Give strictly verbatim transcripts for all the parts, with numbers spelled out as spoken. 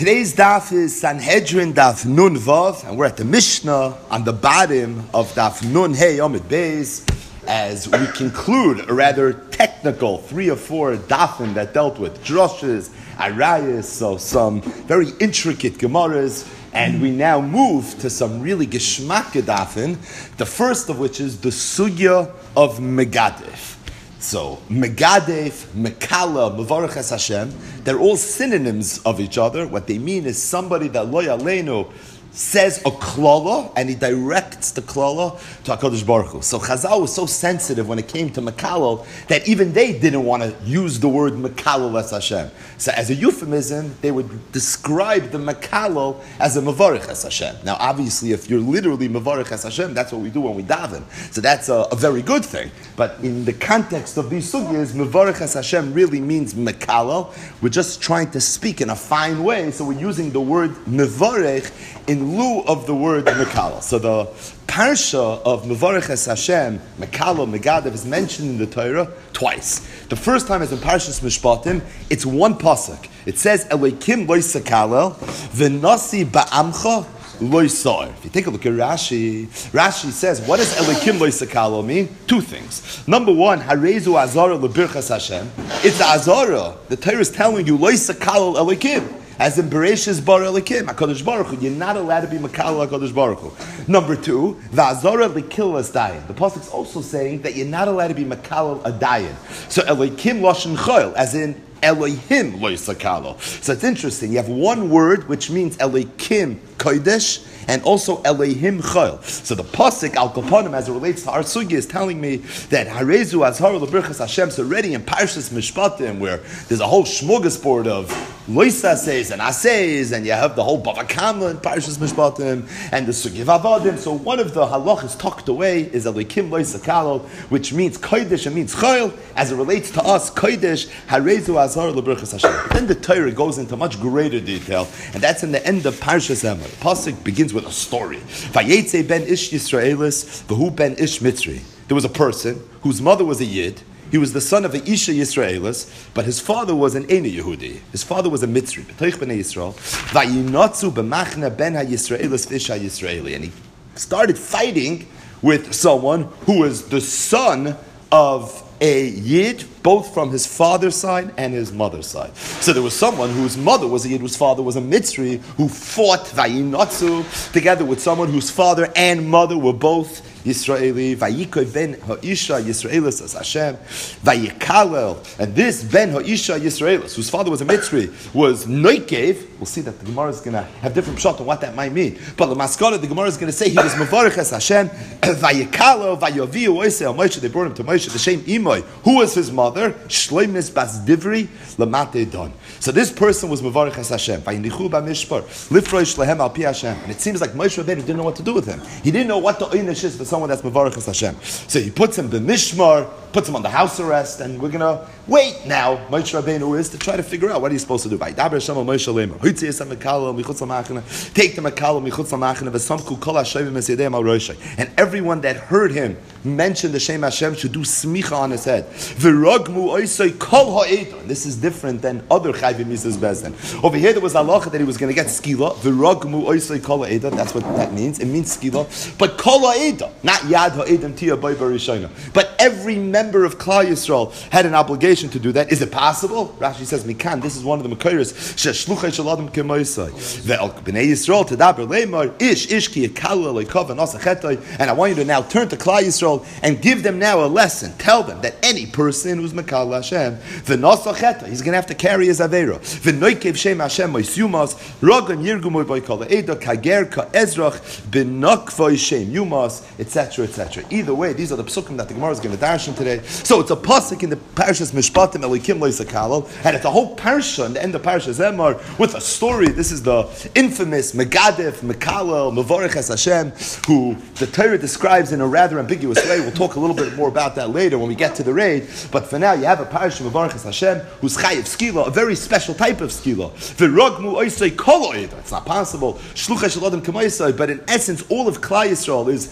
Today's daf is Sanhedrin daf Nun Vav, and we're at the Mishnah on the bottom of daf Nun Hey Amid Beis, as we conclude a rather technical three or four dafim that dealt with drushes, arayas, so some very intricate gemaras, and we now move to some really geschmack dafim. The first of which is the sugya of Megadef. So, Megadef, Mekala, Mevarach Hashem, they're all synonyms of each other. What they mean is somebody that Lo Yaleinu says a klala, and he directs the klala to HaKadosh Baruch Hu. So Chazal was so sensitive when it came to Mekalal that even they didn't want to use the word Mekalal as Hashem. So as a euphemism, they would describe the Mekalal as a Mevarech as Hashem. Now obviously if you're literally Mevarech as Hashem, that's what we do when we daven. So that's a, a very good thing. But in the context of these sugyas, Mevarech as Hashem really means Mekalal. We're just trying to speak in a fine way, so we're using the word Mevarech in in lieu of the word Mekala. So the parsha of Mevarech Es Hashem, Mekala, Megadev, is mentioned in the Torah twice. The first time is in Parshas Mishpatim. It's one pasuk. It says, Elokim lo yisakalel, v'nasi ba'amcha lo yisar. If you take a look at Rashi, Rashi says, what does Elokim lo yisakalel mean? Two things. Number one, Harezu azara lebirchas Hashem. It's azara. The Torah is telling you, lo yisakalel Elokim. As in Bereshis Bar Elikim, HaKadosh Baruch Hu, you're not allowed to be Makal HaKadosh Baruch Hu. Number two, V'azora L'kilas Dayan. The pasuk is also saying that you're not allowed to be Makal Adayan. So Elikim Loshen Choil, as in Elohim Lo Yisakalo. So it's interesting. You have one word which means Elikim Kodesh and also Elohim Chol. So the pasuk Al Kaponim, as it relates to our sugya, is telling me that Harezu Azhar L'Birchas Hashem's already in Parshas Mishpatim, where there's a whole smorgasbord of Loisa says and Asays, and you have the whole Bava Kama in Parshas Mishpatim, and the Sugya Vavadim. So one of the halachas tucked away is Elikim Loisa Kalol, which means Kodesh and means Chol. As it relates to us, Kodesh Harezu Azhar L'Birchas Hashem. But then the Torah goes into much greater detail, and that's in the end of Parshas Emor. The pasuk begins with a story. Vayetze ben ish Yisraelis, v'hu ben ish Mitzri. There was a person whose mother was a Yid. He was the son of a Isha Yisraelis, but his father was an Eina Yehudi. His father was a Mitzri. B'toich b'nei Yisrael. Vayinatzu b'machna ben ha-Yisraelis v'isha Yisraeli. And he started fighting with someone who was the son of a Yid, both from his father's side and his mother's side. So there was someone whose mother was a Yid, whose father was a Mitzri, who fought Vayinatzu together with someone whose father and mother were both Yisraeli. Vayikoy ben ha'isha Yisraelis as Hashem. Vayikalel. And this ben ha'isha Yisraelis, whose father was a Mitzri, was Noikev. We'll see that the Gemara is going to have different pshat on what that might mean. But the Maskara, the Gemara is going to say he was Mevarech as Hashem. Vayikalel, Vayoviu, Oisei, Moshe. They brought him to Moshe, the Shem Imoy. Who was his mother? Shleimis bas Divri lamate don. So this person was Mevarech as Hashem. Vayinichu b'mishpar lifroi shlehem al pi Hashem. And it seems like Moshe Rabbeinu didn't know what to do with him. He didn't know what the oynish is for someone that's Mevarech as Hashem. So he puts him b'mishmar, puts him on the house arrest, and we're gonna wait now. Moshe Rabbeinu is to try to figure out what he's supposed to do. Vaydaber Hashem al Moshe Leimer. Hoitzi yisam mekalo michutz lamachna. Take the mekalo michutz lamachna v'samku kol hashayvim es yedei al roshai. And everyone that heard him mention the Shem Hashem should do smicha on his head. V'rogmu oisay kol ha'edon. This is different than other chayvim misas bezdin. Over here there was halacha that he was going to get skila. V'rogmu oisay kol ha'edon. That's what that means. It means skila. But kol ha'edon, not yad ha'edon tia boy barishayna. But every member of Klal Yisrael had an obligation to do that. Is it possible? Rashi says, Mikan, this is one of the Mekayros. Sheshluchay shaladam kemoisai. Ve'al b'nei Yisrael tedaber leimar. Ish, ish ki yekalu aleikov v'nosachetoi. And I want you to now turn to Klal Yisrael and give them now a lesson. Tell them that any person who's Mekal Hashem, v'nosachetoi, he's going to have to carry his Aveira. V'noikev shem Hashem moisyumas. Rogan yirgumoy boikol eida kager ka'ezrach b'nokvoy shem yumas, et cetera, et cetera. Either way, these are the psukim that the Gemara is going to darshan today. So it's a pasuk in the Parshas Mishpatim Elikim Lo Yisakalo, and it's a whole parsha in the end of Parshas Emor with a story. This is the infamous Megadef, Mekalel, Mevarech Es Hashem, who the Torah describes in a rather ambiguous way. We'll talk a little bit more about that later when we get to the raid. But for now, you have a parsha Mevarech Es Hashem who's chayiv skila, a very special type of skila. V'rogmu oisei kol oida. It's not possible. Shluchei shel adam k'moisei. But in essence, all of Klal Yisrael is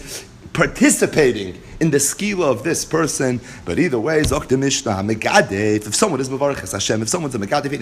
participating in the skila of this person. But either way, Zok the Mishnah, Megadef, if someone is Mevarech Hashem, if someone's a Megadef,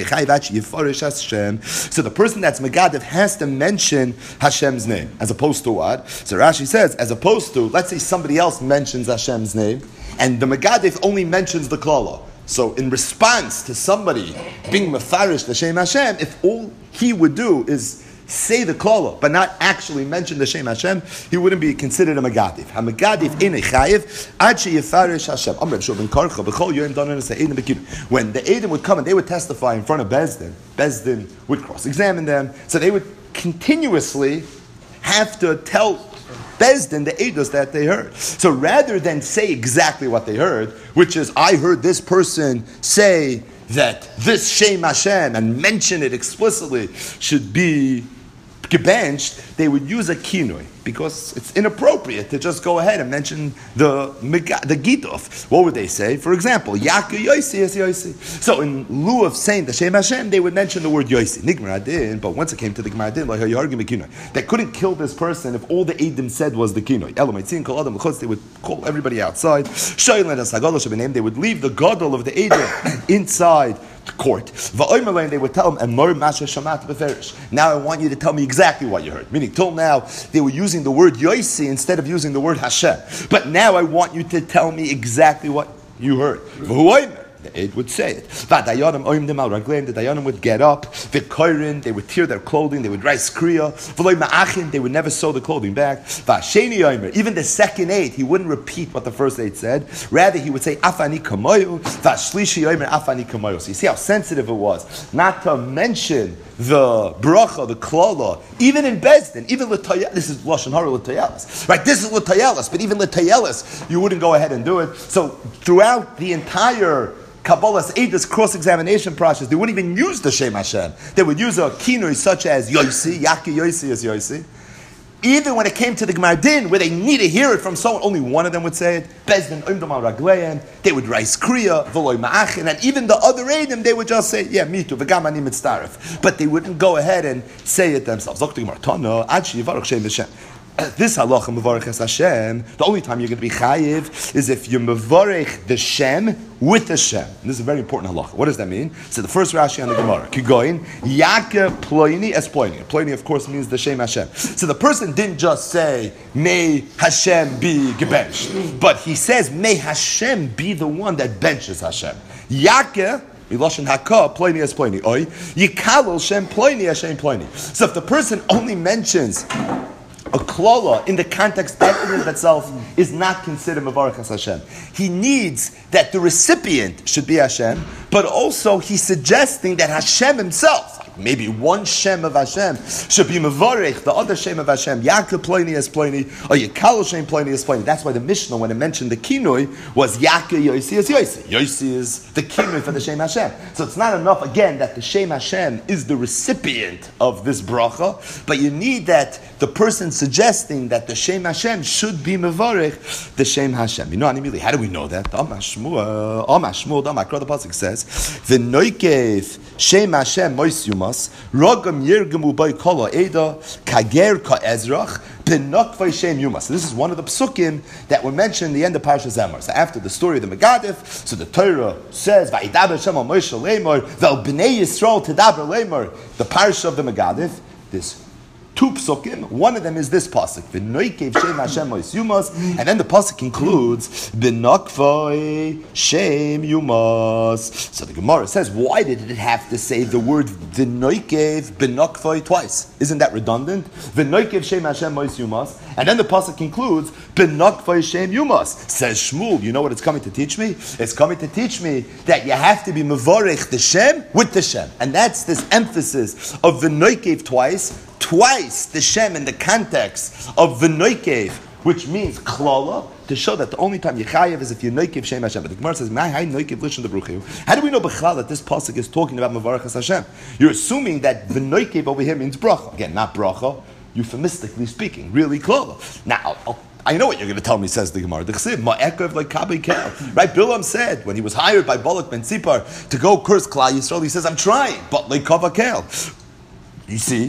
Hashem, so the person that's Megadef has to mention Hashem's name, as opposed to what? So Rashi says, as opposed to, let's say somebody else mentions Hashem's name, and the Megadef only mentions the klala. So in response to somebody being Mefarish the Shem Hashem, if all he would do is say the klala, but not actually mention the Shem Hashem, he wouldn't be considered a Megadif. Ha Megadif in a chayiv, ad she yefarish Hashem. Amr Shov ben Karcha, b'chol yoyim danan es ha'edim b'kidu. When the Edom would come and they would testify in front of Bezdin, Bezdin would cross-examine them, so they would continuously have to tell Bezdin the Eidos that they heard. So rather than say exactly what they heard, which is, I heard this person say that this Shem Hashem and mention it explicitly should be gebenched, they would use a kinoi because it's inappropriate to just go ahead and mention the the Gitof. What would they say? For example, Yaku Yosi is Yosi. So in lieu of saying the Shem Hashem, they would mention the word Yosi. Nigmar Adin, but once it came to the Gemara Adin, like you argue kinoi, they couldn't kill this person if all the Eidim said was the kinoi. Elamaitzin kol adam l'chutz, they would call everybody outside. Shoylan as Haggadah shebeneim, they would leave the gadol of the Eidim inside court. They would tell him, now I want you to tell me exactly what you heard. Meaning, till now, they were using the word Yosi instead of using the word Hashem. But now I want you to tell me exactly what you heard. The Eid would say it. The Dayanim would get up, they would tear their clothing, they would rise kriya, they would never sew the clothing back. Even the second Eid, he wouldn't repeat what the first Eid said. Rather, he would say, Afani kamoyu, Afani kamoyu. So you see how sensitive it was not to mention the bracha, the klala, even in Bezdin, even l'tayelis, this is Lashon Hara l'tayelis, right? This is l'tayelis, but even l'tayelis, you wouldn't go ahead and do it. So throughout the entire Kabbalah's Eidos cross-examination process, they wouldn't even use the Shem Hashem. They would use a kinoi such as Yosi, Yaki Yosi is Yosi. Even when it came to the Gemara Din, where they need to hear it from someone, only one of them would say it. Bezdin Oimdom al Ragleim, they would rise kriya, V'loi Ma'achin, and even the other Eidim, they would just say, yeah, me too, V'gam ani mitztaref. But they wouldn't go ahead and say it themselves. Zok the Gemara, Tana, Ad sheyivarach Shem Hashem. This halacha mevarech es Hashem, the only time you're going to be chayiv is if you mevarech the Shem with the Shem. And this is a very important halacha. What does that mean? So the first Rashi on the Gemara, Kigoin, Yaka ploini es ploini. Ploini, of course, means the Shem Hashem. So the person didn't just say, may Hashem be gebenched, but he says, may Hashem be the one that benches Hashem. Yaka, Miloshin Haka, ploini es ploini. Oi, Yikalol Shem ploini es Shem ploini. So if the person only mentions a klala in the context that in of itself is not considered Mevarech as Hashem. He needs that the recipient should be Hashem, but also he's suggesting that Hashem himself, maybe one Shem of Hashem, should be Mevarech, the other Shem of Hashem, Yaakov Ploini as Ploini, or Yekal Shem Ploini as Ploini. That's why the Mishnah, when it mentioned the Kinoi, was Yaakov Yosi as Yosi. Yosi is the Kinoi for the Shem Hashem. So it's not enough, again, that the Shem Hashem is the recipient of this bracha, but you need that the person suggesting that the Shem Hashem should be Mevarech, the Shem Hashem. You know, really, how do we know that? The Amashmua, Amashmua, the Amakra, the Pasuk says, V'noikev Shem Hashem Mois Yumas, Rogam Yirgemu Bay Kala Eda, Kager Ka Ezrach, Benokvay Shem Yumas. So this is one of the psukim that were mentioned in the end of Parashat Zemar. So after the story of the Megadif, so the Torah says, Va'idaber Shem Moshe Lemor, Vel Bnei Yisrael Tedaber Lemor, the Parasha of the Megadif, this two psukim. One of them is this pasuk, V'noikev Shem Hashem Mois Yumas, and then the pasuk includes Benokvay Shem Yumas. So the Gemara says, why did it have to say the word V'noikev Benokvay twice? Isn't that redundant? V'noikev Shem Hashem Mois Yumas, and then the pasuk concludes Benokvay Shem Yumas. Says Shmuel, you know what it's coming to teach me? It's coming to teach me that you have to be mevorech the Shem with the Shem, and that's this emphasis of V'noikev twice. Twice the Shem in the context of V'noikev, which means klala, to show that the only time you chayev is if you noikev Shem Hashem. But the Gemara says, "My noikev lishon the bruchu." How do we know b'chlal that this pasuk is talking about mevarach Hashem? You're assuming that V'noikev over here means bracha. Again, not bracha, euphemistically speaking, really klala. Now, I'll, I know what you're going to tell me, says the Gemara. The Chsiv, ma'ekev like kabei kel. Right? Bilam said when he was hired by Balak ben Tzipar to go curse Klal Yisrael, he says, "I'm trying, but like kava kel." You see.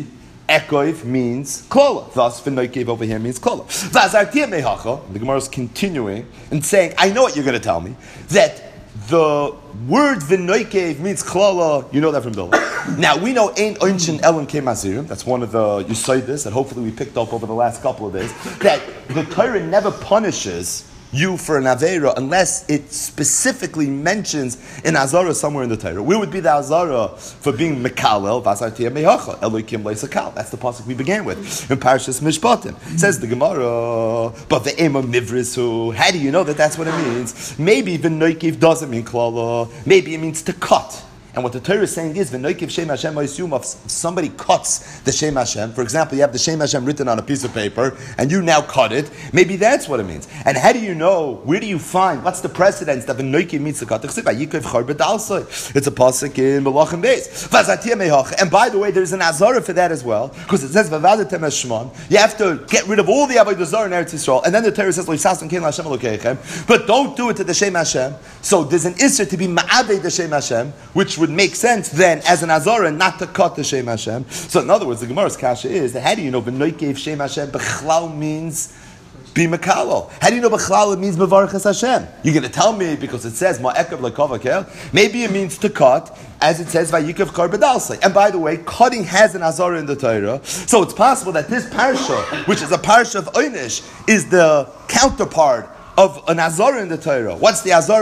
Ekoiv means klola. Thus, v'noikev over here means klola. V'azartia mehacha. The Gemara is continuing and saying, I know what you're going to tell me, that the word v'noikev means klola. You know that from Billah. Now, we know ein oinchin elam kemazirim. That's one of the Yesodis that hopefully we picked up over the last couple of days. That the Torah never punishes you for an Aveira unless it specifically mentions an Azara somewhere in the Torah. Where would be the Azara for being Mekalel, Vasartia Mehacha, Elokim Leisakal? That's the pasuk we began with in Parashas Mishpatim. It says the Gemara, but the Ema Mivrisu. How do you know that that's what it means? Maybe V'noikiv doesn't mean Klala. Maybe it means to cut. And what the Torah is saying is, v'noikev Shem Hashem ha'isum, if somebody cuts the Shem Hashem, for example, you have the Shem Hashem written on a piece of paper, and you now cut it, maybe that's what it means. And how do you know, where do you find, what's the precedence that v'noikev means to cut? It's a pasuk in Melachim Beis. And by the way, there's an azara for that as well, because it says, v'vadatem hashmon, you have to get rid of all the avodah zarah in Eretz Yisrael, and then the Torah says, l'isasam kein Hashem elokeichem, but don't do it to the Shem Hashem. So there's an isser to be ma'avei the Shem Hashem, which would make sense then as an azara not to cut the Shem Hashem. So in other words, the Gemara's kasha is that how do you know v'noikev Shem Hashem b'chlal means be mekalo? How do you know b'chlal it means mevarches Hashem? You're going to tell me because it says ma'ekav lekavakel. Maybe it means to cut, as it says vayikav kar b'dalsei. And by the way, cutting has an azara in the Torah, so it's possible that this parsha, which is a parsha of Oynish, is the counterpart of an azara in the Torah. What's the azara?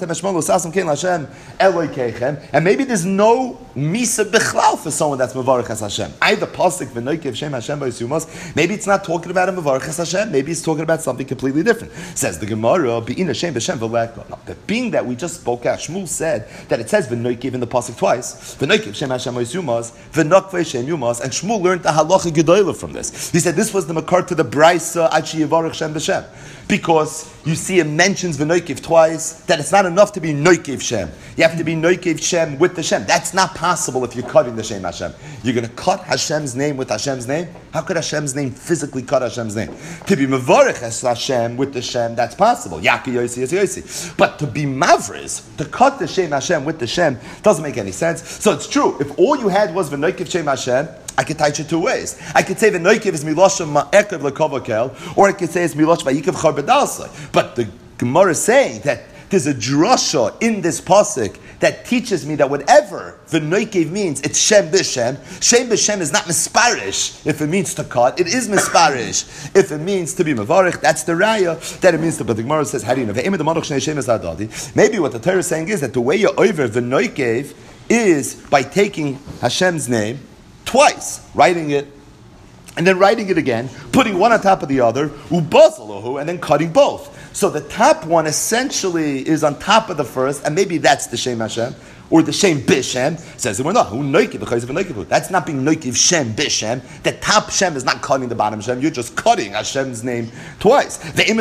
And maybe there's no misa bichlal for someone that's mevarachas Hashem. Either pasuk v'noikev Shem Hashem b'yisumos. Maybe it's not talking about a mevarachas Hashem. Maybe it's talking about something completely different. Says the Gemara, be'ina Shem b'Shem v'leka. Now, the being that we just spoke out, Shmuel said that it says v'noikev in the pasuk twice. V'noikev Shem Hashem b'yisumos, v'nokvei Shem Yumos, and Shmuel learned the halacha gedolah from this. He said this was the makar to the brisa achi yivarach Shem b'Shem, because you see it mentions v'noikev twice, that it's not enough to be noikev Shem. You have to be noikev Shem with the Shem. That's not possible if you're cutting the Shem Hashem. You're going to cut Hashem's name with Hashem's name? How could Hashem's name physically cut Hashem's name? To be mevarech Hashem with the Shem, that's possible. Yaki Yosi Yosi Yosi. But to be mavriz, to cut the Shem Hashem with the Shem, doesn't make any sense. So it's true, if all you had was v'noikev Shem Hashem, I could teach it two ways. I could say the noikiv is milosha ma'ekev lekavakel, or I could say it's milosha vayikav char b'dalsei. But the Gemara is saying that there's a drasha in this pasuk that teaches me that whatever the noikiv means, it's shem b'shem. Shem b'shem is not misparish if it means to cut. It is misparish if it means to be mavarich. That's the raya that it means to. But the Gemara says, how do you know? Maybe what the Torah is saying is that the way you're over the noikiv is by taking Hashem's name twice, writing it, and then writing it again, putting one on top of the other, ubazalahu, and then cutting both. So the top one essentially is on top of the first, and maybe that's the Shem Hashem, or the Shem Bishem, says that we're not. That's not being noikiv Shem Bishem. The top Shem is not cutting the bottom Shem, you're just cutting Hashem's name twice. Maybe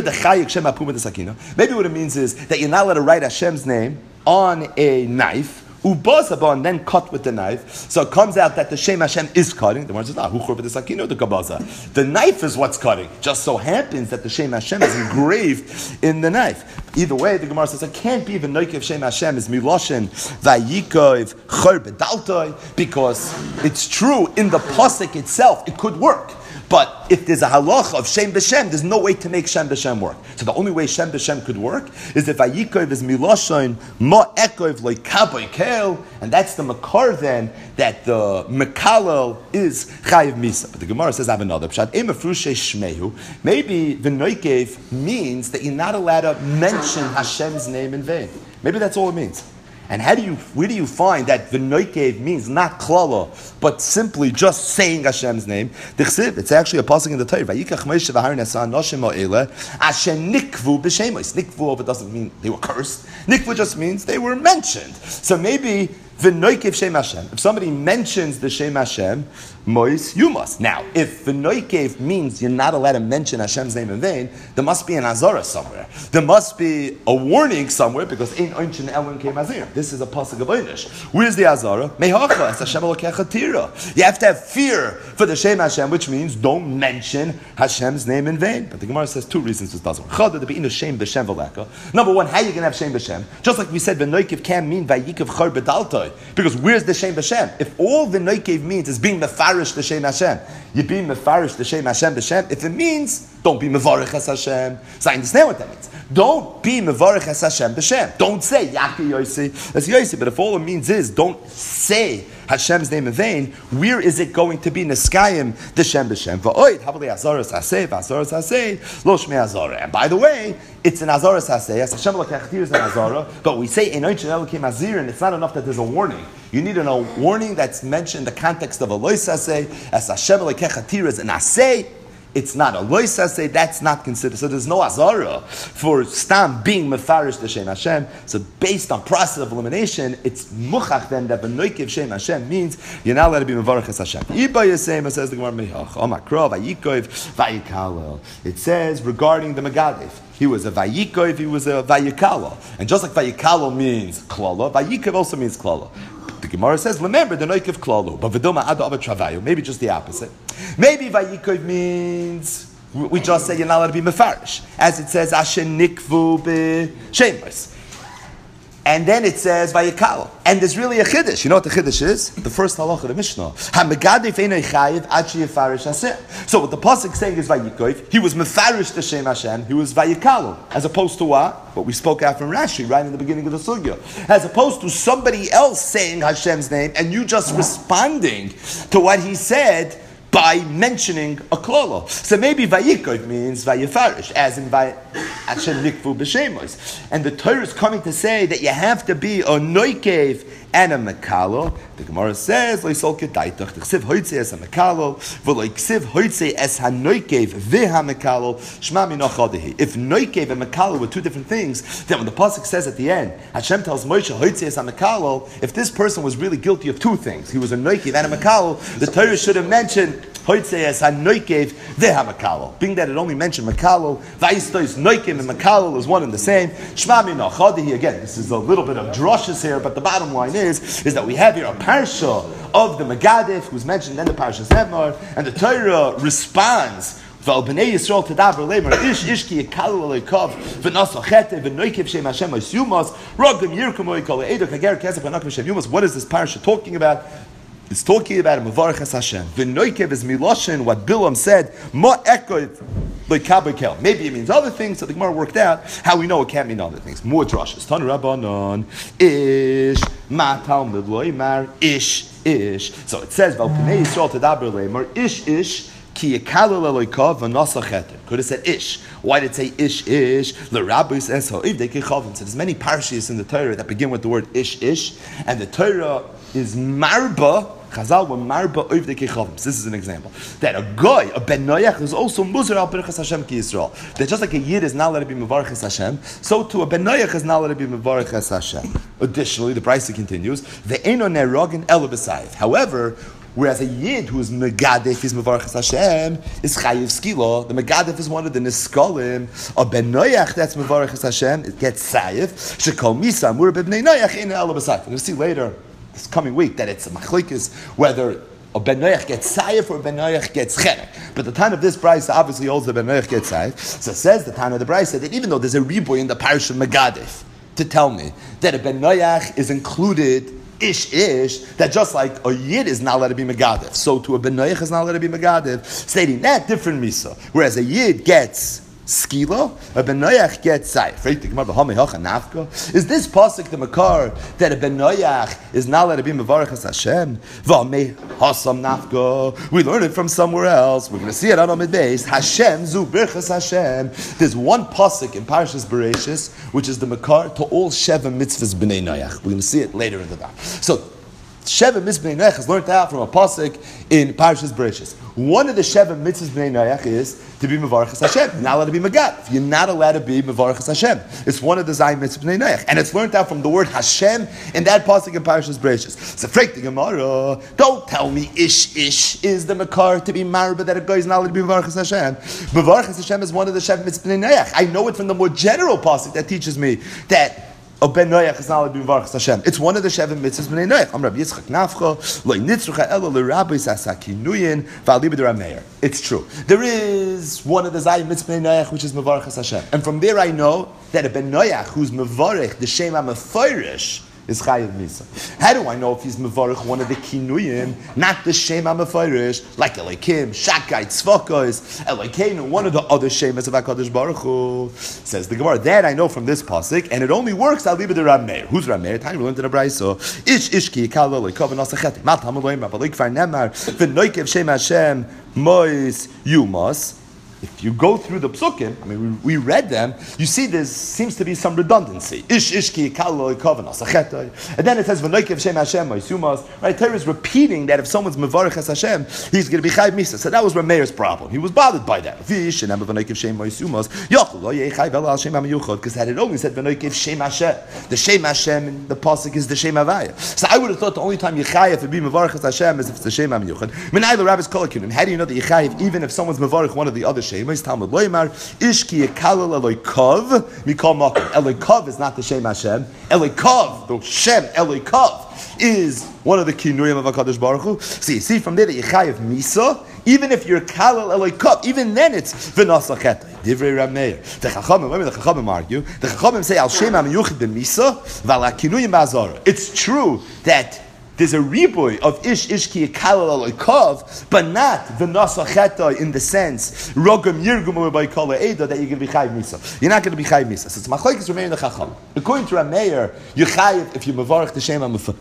what it means is that you're not allowed to write Hashem's name on a knife, Ubazaba, and then cut with the knife. So it comes out that the Shem Hashem is cutting. The one says, ah, who chur b'desakino the kabaza. The knife is what's cutting. Just so happens that the Shem Hashem is engraved in the knife. Either way, the Gemara says it can't be even noikiv Shem Hashem is miloshin vayikov chur b'daltoi, because it's true in the pasuk itself it could work. But if there's a halacha of Shem B'Shem, there's no way to make Shem B'Shem work. So the only way Shem B'Shem could work is if Ayikov is Miloshain Ma'ekov Leikaboy Kel, and that's the Makar then, that the Mekalel is Chayiv Misa. But the Gemara says, I have another pshat. Emafrushe Shmehu. Maybe the Noikev means that you're not allowed to mention Hashem's name in vain. Maybe that's all it means. And how do you, where do you find that the noikev means not klala, but simply just saying Hashem's name? It's actually a pasuk in the Torah. Vayikach Moshe v'Aaron asa anoshim ha'ele asher nikvu b'shemos. Nikvu over doesn't mean they were cursed. Nikvu just means they were mentioned. So maybe the noikev Shem Hashem. If somebody mentions the Shem Hashem, mois you must. Now, if the noikev means you're not allowed to mention Hashem's name in vain, there must be an azara somewhere. There must be a warning somewhere, because ein oinchin elin came azir. This is a pasuk of Oynish. Where's the azara? Mehacha es Hashem elokecha tira. You have to have fear for the Shem Hashem, which means don't mention Hashem's name in vain. But the Gemara says two reasons this doesn't work. Number one, how are you going to have Shem B'Shem? Just like we said, the noikev can mean vayikav char b'daltoi. Because where's the Shem B'Shem? If all the noikev means is being mefar mefarish the Shem Hashem. You be mefarish the Shem Hashem b'Shem. If it means, don't be mevarich as Hashem. So I understand what that means. Don't be mevarich as Hashem b'Shem. Don't say Yaki Yossi. That's Yossi. But if all it means is, don't say Hashem's name in vain, where is it going to be Neskayim the Shem b'Shem? V'oid havali azaras hasei v'azaras hasei lo shmei azara. And by the way, it's an azaras hasei. As Hashem l'kechtir is an azara, but we say enoich elokim azir, and it's not enough that there's a warning. You need a warning that's mentioned in the context of a lois hasei. As Hashem l'kechtir is an hasei. It's not a lois hasei, that's not considered. So there's no azara for stam being mefarish the Shem Hashem. So based on process of elimination, it's muchach then that v'noikev Shem Hashem means you're not allowed to be mevarich as Hashem. Iba Yisema says the Gemara Mehach, Omakro, Vayikov, Vayikalel. It says regarding the Megadif, he was a Vayikov, he was a Vayikalel. And just like Vayikalel means klala, Vayikov also means klala. The Gemara says, remember the noikev klalo, but v'doma ado ava travayu. Maybe just the opposite. Maybe vayikov means we just say you're not allowed to be mefarish, as it says asher nikvu b'shemos. And then it says vayikalo. And there's really a chiddush. You know what the chiddush is? The first halacha of the Mishnah. Ha-megadif einay chayiv ad sheyefarish haseh. So what the pasuk saying is vayikov. He was mefarish the Shem Hashem. He was vayikalo. As opposed to what? What we spoke out from Rashi right in the beginning of the sugya. As opposed to somebody else saying Hashem's name and you just responding to what he said by mentioning a klala. So maybe vayikov means vayifarish, as in vay Hashem nikvu b'shemos. And the Torah is coming to say that you have to be a noikev and a mekalo. The Gemara says, "Loisol kedaitach t'chsiv hoitze es a mekalo, v'loiksiv hoitze es hanoikev v'ha mekalo shma minochadehi." If noikev and mekalo were two different things, then when the pasuk says at the end, Hashem tells Moshe hoitze es a mekalo, if this person was really guilty of two things, he was a noikev and a mekalo, the Torah should have mentioned hoitze es hanoikev v'ha mekalo. Being that it only mentioned mekalo, v'aistois noikev and mekalo is one and the same. Shma minochadehi. Again, this is a little bit of drushes here, but the bottom line is. Is, is that we have here a parsha of the Megadif, who's mentioned in the Parshas Emor, and the Torah responds. Val b'nei Yisrael tedaber leimer ish ish ki yekalu aleikav v'nasa chete v'noikev shem Hashem oisyumas rogim yirkum oikol eidok hager kesef v'nakim shem yumas. What is this parsha talking about? It's talking about a mevarich as Hashem. V'noikev is miloshin, what Bilam said, ma ekov. Maybe it means other things, so the Gemara worked out how we know it can't mean other things. More drushes. Tanu Rabbanon, ish, ma talmud loymar, ish, ish. So it says, Valpnei Yisrael tedaber leimar, ish, ish, ki yekalel eloikav v'nasa cheter. Could have said ish. Why did it say ish, ish? The rabbis and so if they kichavim. So there's many parshas in the Torah that begin with the word ish, ish, and the Torah is marba. Chazal were marba oiv the kechavim. This is an example. That a guy, a ben noyach, is also muzar al berachas Hashem ki Yisrael. That just like a yid is not allowed to be mevarachas Hashem, so too a ben noyach is not allowed to be mevarachas Hashem. Additionally, the Brisa continues, ve'eno nerogin elo b'sayif. However, whereas a yid who is megadef is mevarachas Hashem is chayiv skila. The megadef is one of the niskolim. A ben noyach that's mevarachas Hashem it gets sayif. Shekol misa amur b'bnei noyach eno elo b'sayif. We're going to see later this coming week that it's a machlokes whether a ben noyach gets sayif or a ben noyach gets cherek. But the time of this Brisa obviously holds the ben noyach gets sayif. So it says the time of the Brisa that even though there's a riboy in the parish of Megadif to tell me that a ben noyach is included ish ish, that just like a yid is not allowed to be megadif, so to a ben noyach is not allowed to be megadif, stating that different misa. Whereas a yid gets skila, a ben noyach gets sayif. Is this pasuk the makar that a ben noyach is not allowed to be mevarachas Hashem? V'amei hasam nafka. We learn it from somewhere else. We're going to see it on Amid Beis. Hashem zu birchas Hashem. There's one pasuk in Parashas Bereshis which is the makar to all sheva mitzvahs b'nei noyach. We're going to see it later in the daf. So Sheva mitzvah b'nei noyach is learned out from a pasuk in Parashas Bereshis. One of the Sheva mitzvahs b'nei noyach is to be mevarachas Hashem. You're not allowed to be megadif. You're not allowed to be mevarachas Hashem. It's one of the Zayin mitzvahs b'nei noyach, and it's learned out from the word Hashem in that pasuk in Parashas Bereshis. So freak the Gemara. Don't tell me ish ish is the makar to be marba that a guy is not allowed to be mevarachas Hashem. Mevarachas Hashem is one of the Sheva mitzvahs b'nei noyach. I know it from the more general pasuk that teaches me that a ben noyach is not allowed to be mevarachas Hashem. It's one of the Sheva mitzvahs b'nei noyach. Am Rabbi Yitzchak Nafcha lo nitzrucha elo l'rabbis asakinuyin v'aliba d'Rameir. It's true. There is one of the Zayin mitzvahs b'nei noyach which is mevarachas Hashem, and from there I know that a ben noyach who's mevarich the Shem HaMeforish is chayiv misa. How do I know if he's mevarich one of the kinuyim, not the shem hamefarish, like Elokim, Shakai, Tzvakos, Elokeinu, one of the other shemas of HaKadosh Baruch Hu? Says the Gemara, that I know from this pasuk, and it only works al liba de Rav Meir. Who's Rav Meir? Time we learned in the Brayso. Ish ishki yikal Elokav v'nasachet. Mat hameloim rabalik far nemar v'noikev shem Hashem mois yumas. If you go through the psukim, I mean, we, we read them, you see there seems to be some redundancy. Ish ishki kaloi kovanas achetoi. And then it says, v'noikev shem Hashem ma'isumas. Right, Torah is repeating that if someone's mevarech as Hashem, he's going to be chayv misa. So that was Rameir's problem. He was bothered by that. V'ish, and v'noikev shem ma'isumas, yochel lo yei chayv ela al shem ha'miyuchot, because had it only said v'noikev shem Hashem. The shem Hashem in the pasuk is the shem havaya. So I would have thought the only time Yechayev would be mevarech as Hashem is if it's the shem ha'miyuchot. Minay the rabbis kolakunim. How do you know that Yechayev, even if someone's mevarech one of the other Shemas, Talmud Loimar, Ishki Yekalel Eloikov, Mikol Makom. Eloikov is not the Shem Hashem. Eloikov, the Shem Eloikov, is one of the kinuyim of HaKadosh Baruch Hu. See, see from there that Yechayev Misa, even if you're Kalel Eloikov, even then it's V'nasa Chetay. Divrei Rav Meir. The Chachamim, let me the Chachamim argue, the Chachamim say, Al Shem HaMiyuchid B'Misa, V'al HaKinuyim B'Azara. It's true that there's a riboy of ish ishki yikalel aloikav, but not v'nasa cheta in the sense rogam yirgum by kala eda that you're going to be chayiv misa. You're not going to be chayiv misa. So it's machlokes Rav Meir and the Chacham. According to Rav Meir, you're chayiv if you mevarich the shem hamefarish.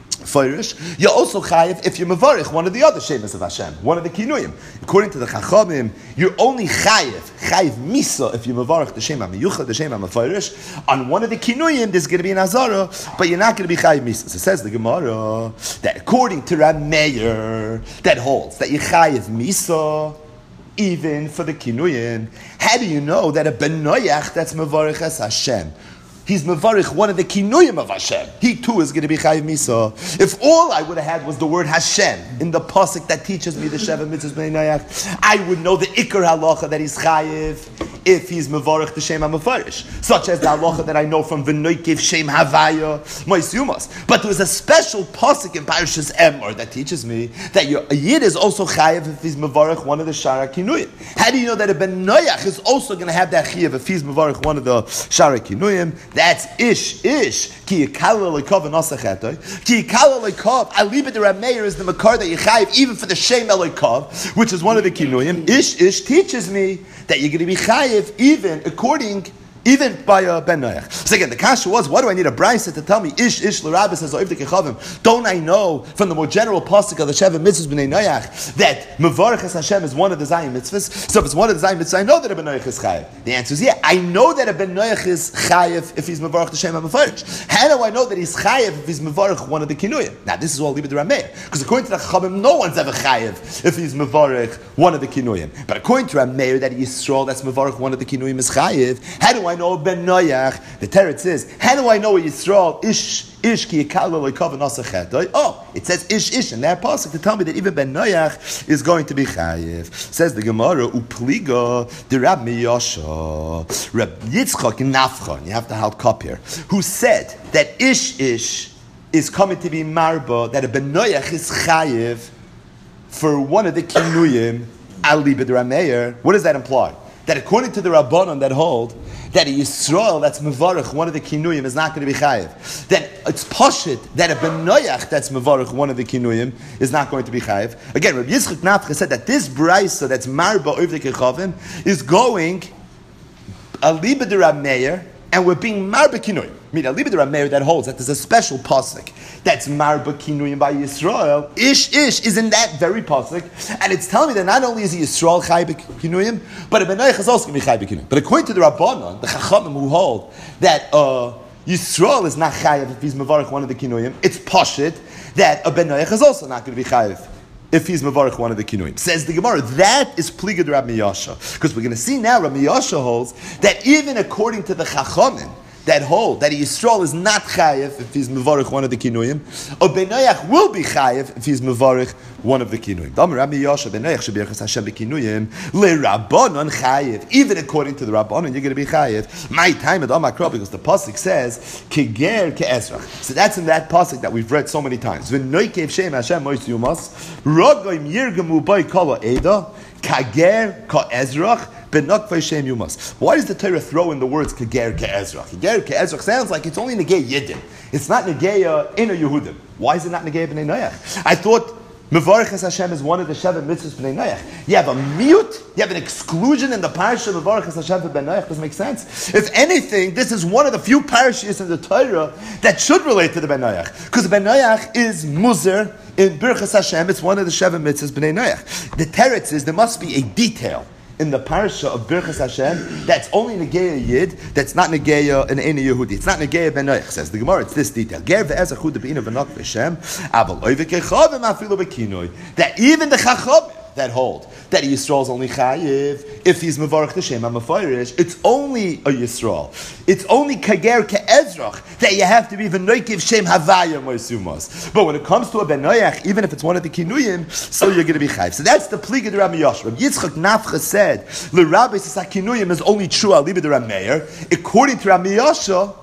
You're also chayiv if you mevarich one of the other shemas of Hashem, one of the kinuyim. According to the Chachamim, you're only chayiv chayiv misa if you mevarich the shem hamiyuchad, the shem hamefarish. On one of the kinuyim, there's going to be an azara, but you're not going to be chayiv misa. So it says the Gemara that according to Rav Meir, that holds that you chayiv misa even for the kinuyim. How do you know that a benoyach that's mevarich as Hashem, he's mevarich one of the kinuyim of Hashem, he too is going to be chayiv misa? If all I would have had was the word Hashem in the pasuk that teaches me the Sheva Mitzvahs Bnei Noach, I would know the ikar halacha that he's chayiv if he's mevarich the shem hamefarish, such as the halacha that I know from v'noikev shem havaya moisumas. But there's a special pasuk in Parashas Emor that teaches me that your, a yid is also chayiv if he's mevarich one of the shara kinuyim. How do you know that a ben noach is also going to have that chayiv if he's mevarich one of the shara kinuyim? That's ish ish ki yikal eloikav v'nasachetoi ki yikal eloikav. Alibid the Rav Meir is the makar that you chayiv even for the shem eloikav, which is one of the kinuyim. Ish ish teaches me that you're going to be chayiv even according, even by a ben noach. So again, the kasha was, what do I need a brayso to tell me? Ish ish l'rabbis says oivdik echavim. Don't I know from the more general pasuk of the Sheva Mitzvahs B'nei Noach that mevarich es Hashem is one of the Zayin mitzvahs? So if it's one of the Zayin mitzvahs, I know that a ben noach is chayiv. The answer is yeah, I know that a ben noach is chayiv if he's mevarich the Shem HaMefarish. How do I know that he's chayiv if he's mevarich one of the kinuyim? Now this is all libid Rameir, because according to the Chachamim, no one's ever chayiv if he's mevarich one of the kinuyim. But according to Rameir, that Yisrael that's mevarich one of the kinuyim is chayiv. How do I know ben noach? The Teretz says, how do I know Yisrael ish ish ki yikal eloikav v'nasachetoi? Oh, it says ish ish in that pasuk to tell me that even ben noach is going to be chayiv. Says the Gemara, upliga the Rab Miyasha, Rab Yitzchak Nafchon, you have to hold cup here, who said that ish ish is coming to be marba, that a ben noach is chayiv for one of the kinuyim ali b'drameir. What does that imply? That according to the Rabbanon that hold that a Yisrael that's mevarich one of the kinuyim is not going to be chayiv. That it's pashit that a ben noach that's mevarich one of the kinuyim is not going to be chayiv. Again, Rabbi Yitzchak Nafcha said that this brayso that's marba over the kechavim is going aliba de Rav Meir, and we're being marba kinuyim. I mean, aliba de Rav Meir that holds that there's a special pasuk that's marba kinuyim by Yisrael. Ish ish is in that very pasuk, and it's telling me that not only is he Yisrael chayiv kinuyim, but a ben noach is also going to be chayiv kinuyim. But according to the Rabbanon, the Chachamim who hold that uh, Yisrael is not chayiv if he's mevarich one of the kinuyim, it's pashit that a ben noach is also not going to be chayiv if he's mevarich one of the kinuyim. Says the Gemara, that is pligad Rab Miyasha, because we're going to see now Rab Miyasha holds that even according to the Chachamim that hold that Yisrael is not chayiv if he's mevarich one of the kinuyim, or ben noach will be chayiv if he's mevarich one of the kinuyim. Damar Rabbi Yosha ben noach shebirchas Hashem bekinuyim leRabbanon chayiv. Even according to the Rabbanon, you're going to be chayiv. My time at Amakra, because the pasuk says keger ke'ezrach. So that's in that pasuk that we've read so many times. V'noikev shem Hashem mois yumas rogoim yirgemu by kala eda kager ka'ezrach. benakvei shem yumas. Why does the Torah throw in the words keger ke'ezrach? Keger ke'ezrach sounds like it's only negay yidin. It's not negay uh, in a Yehudim. Why is it not negay b'nei noyach? I thought Mevarches Hashem is one of the seven mitzvahs b'nei noyach. You have a mute, you have an exclusion in the parasha of Mevarches Hashem b'nei noyach. Doesn't make sense. If anything, this is one of the few parashas in the Torah that should relate to the b'nei noyach, because the b'nei noyach is muzer in Birchas Hashem. It's one of the seven mitzvahs b'nei noyach. The teretz is there must be a detail in the parasha of Birchas Hashem that's only negeya yid, that's not negeya an ene Yehudi. It's not negeya ben noyach, says the Gemara. It's this detail. Ger ve'ezach hu de'b'ina v'nok v'shem, aval oivik echavim afilu b'kinoi. That even the chacham that hold that a Yisrael is only chayiv if he's mevarach the Shem HaMefarish. It's only a Yisrael. It's only kager ke'ezrach that you have to be v'noikiv Shem Havaya moisumas. But when it comes to a ben noyach, even if it's one of the kinuyim, so you're going to be chayiv. So that's the pliga de Rabbi Yoshua. Yitzchak Nafcha said, "L'Rabbi says kinuyim is only true aliba de Rabbi Meir." According to Rabbi Yoshua,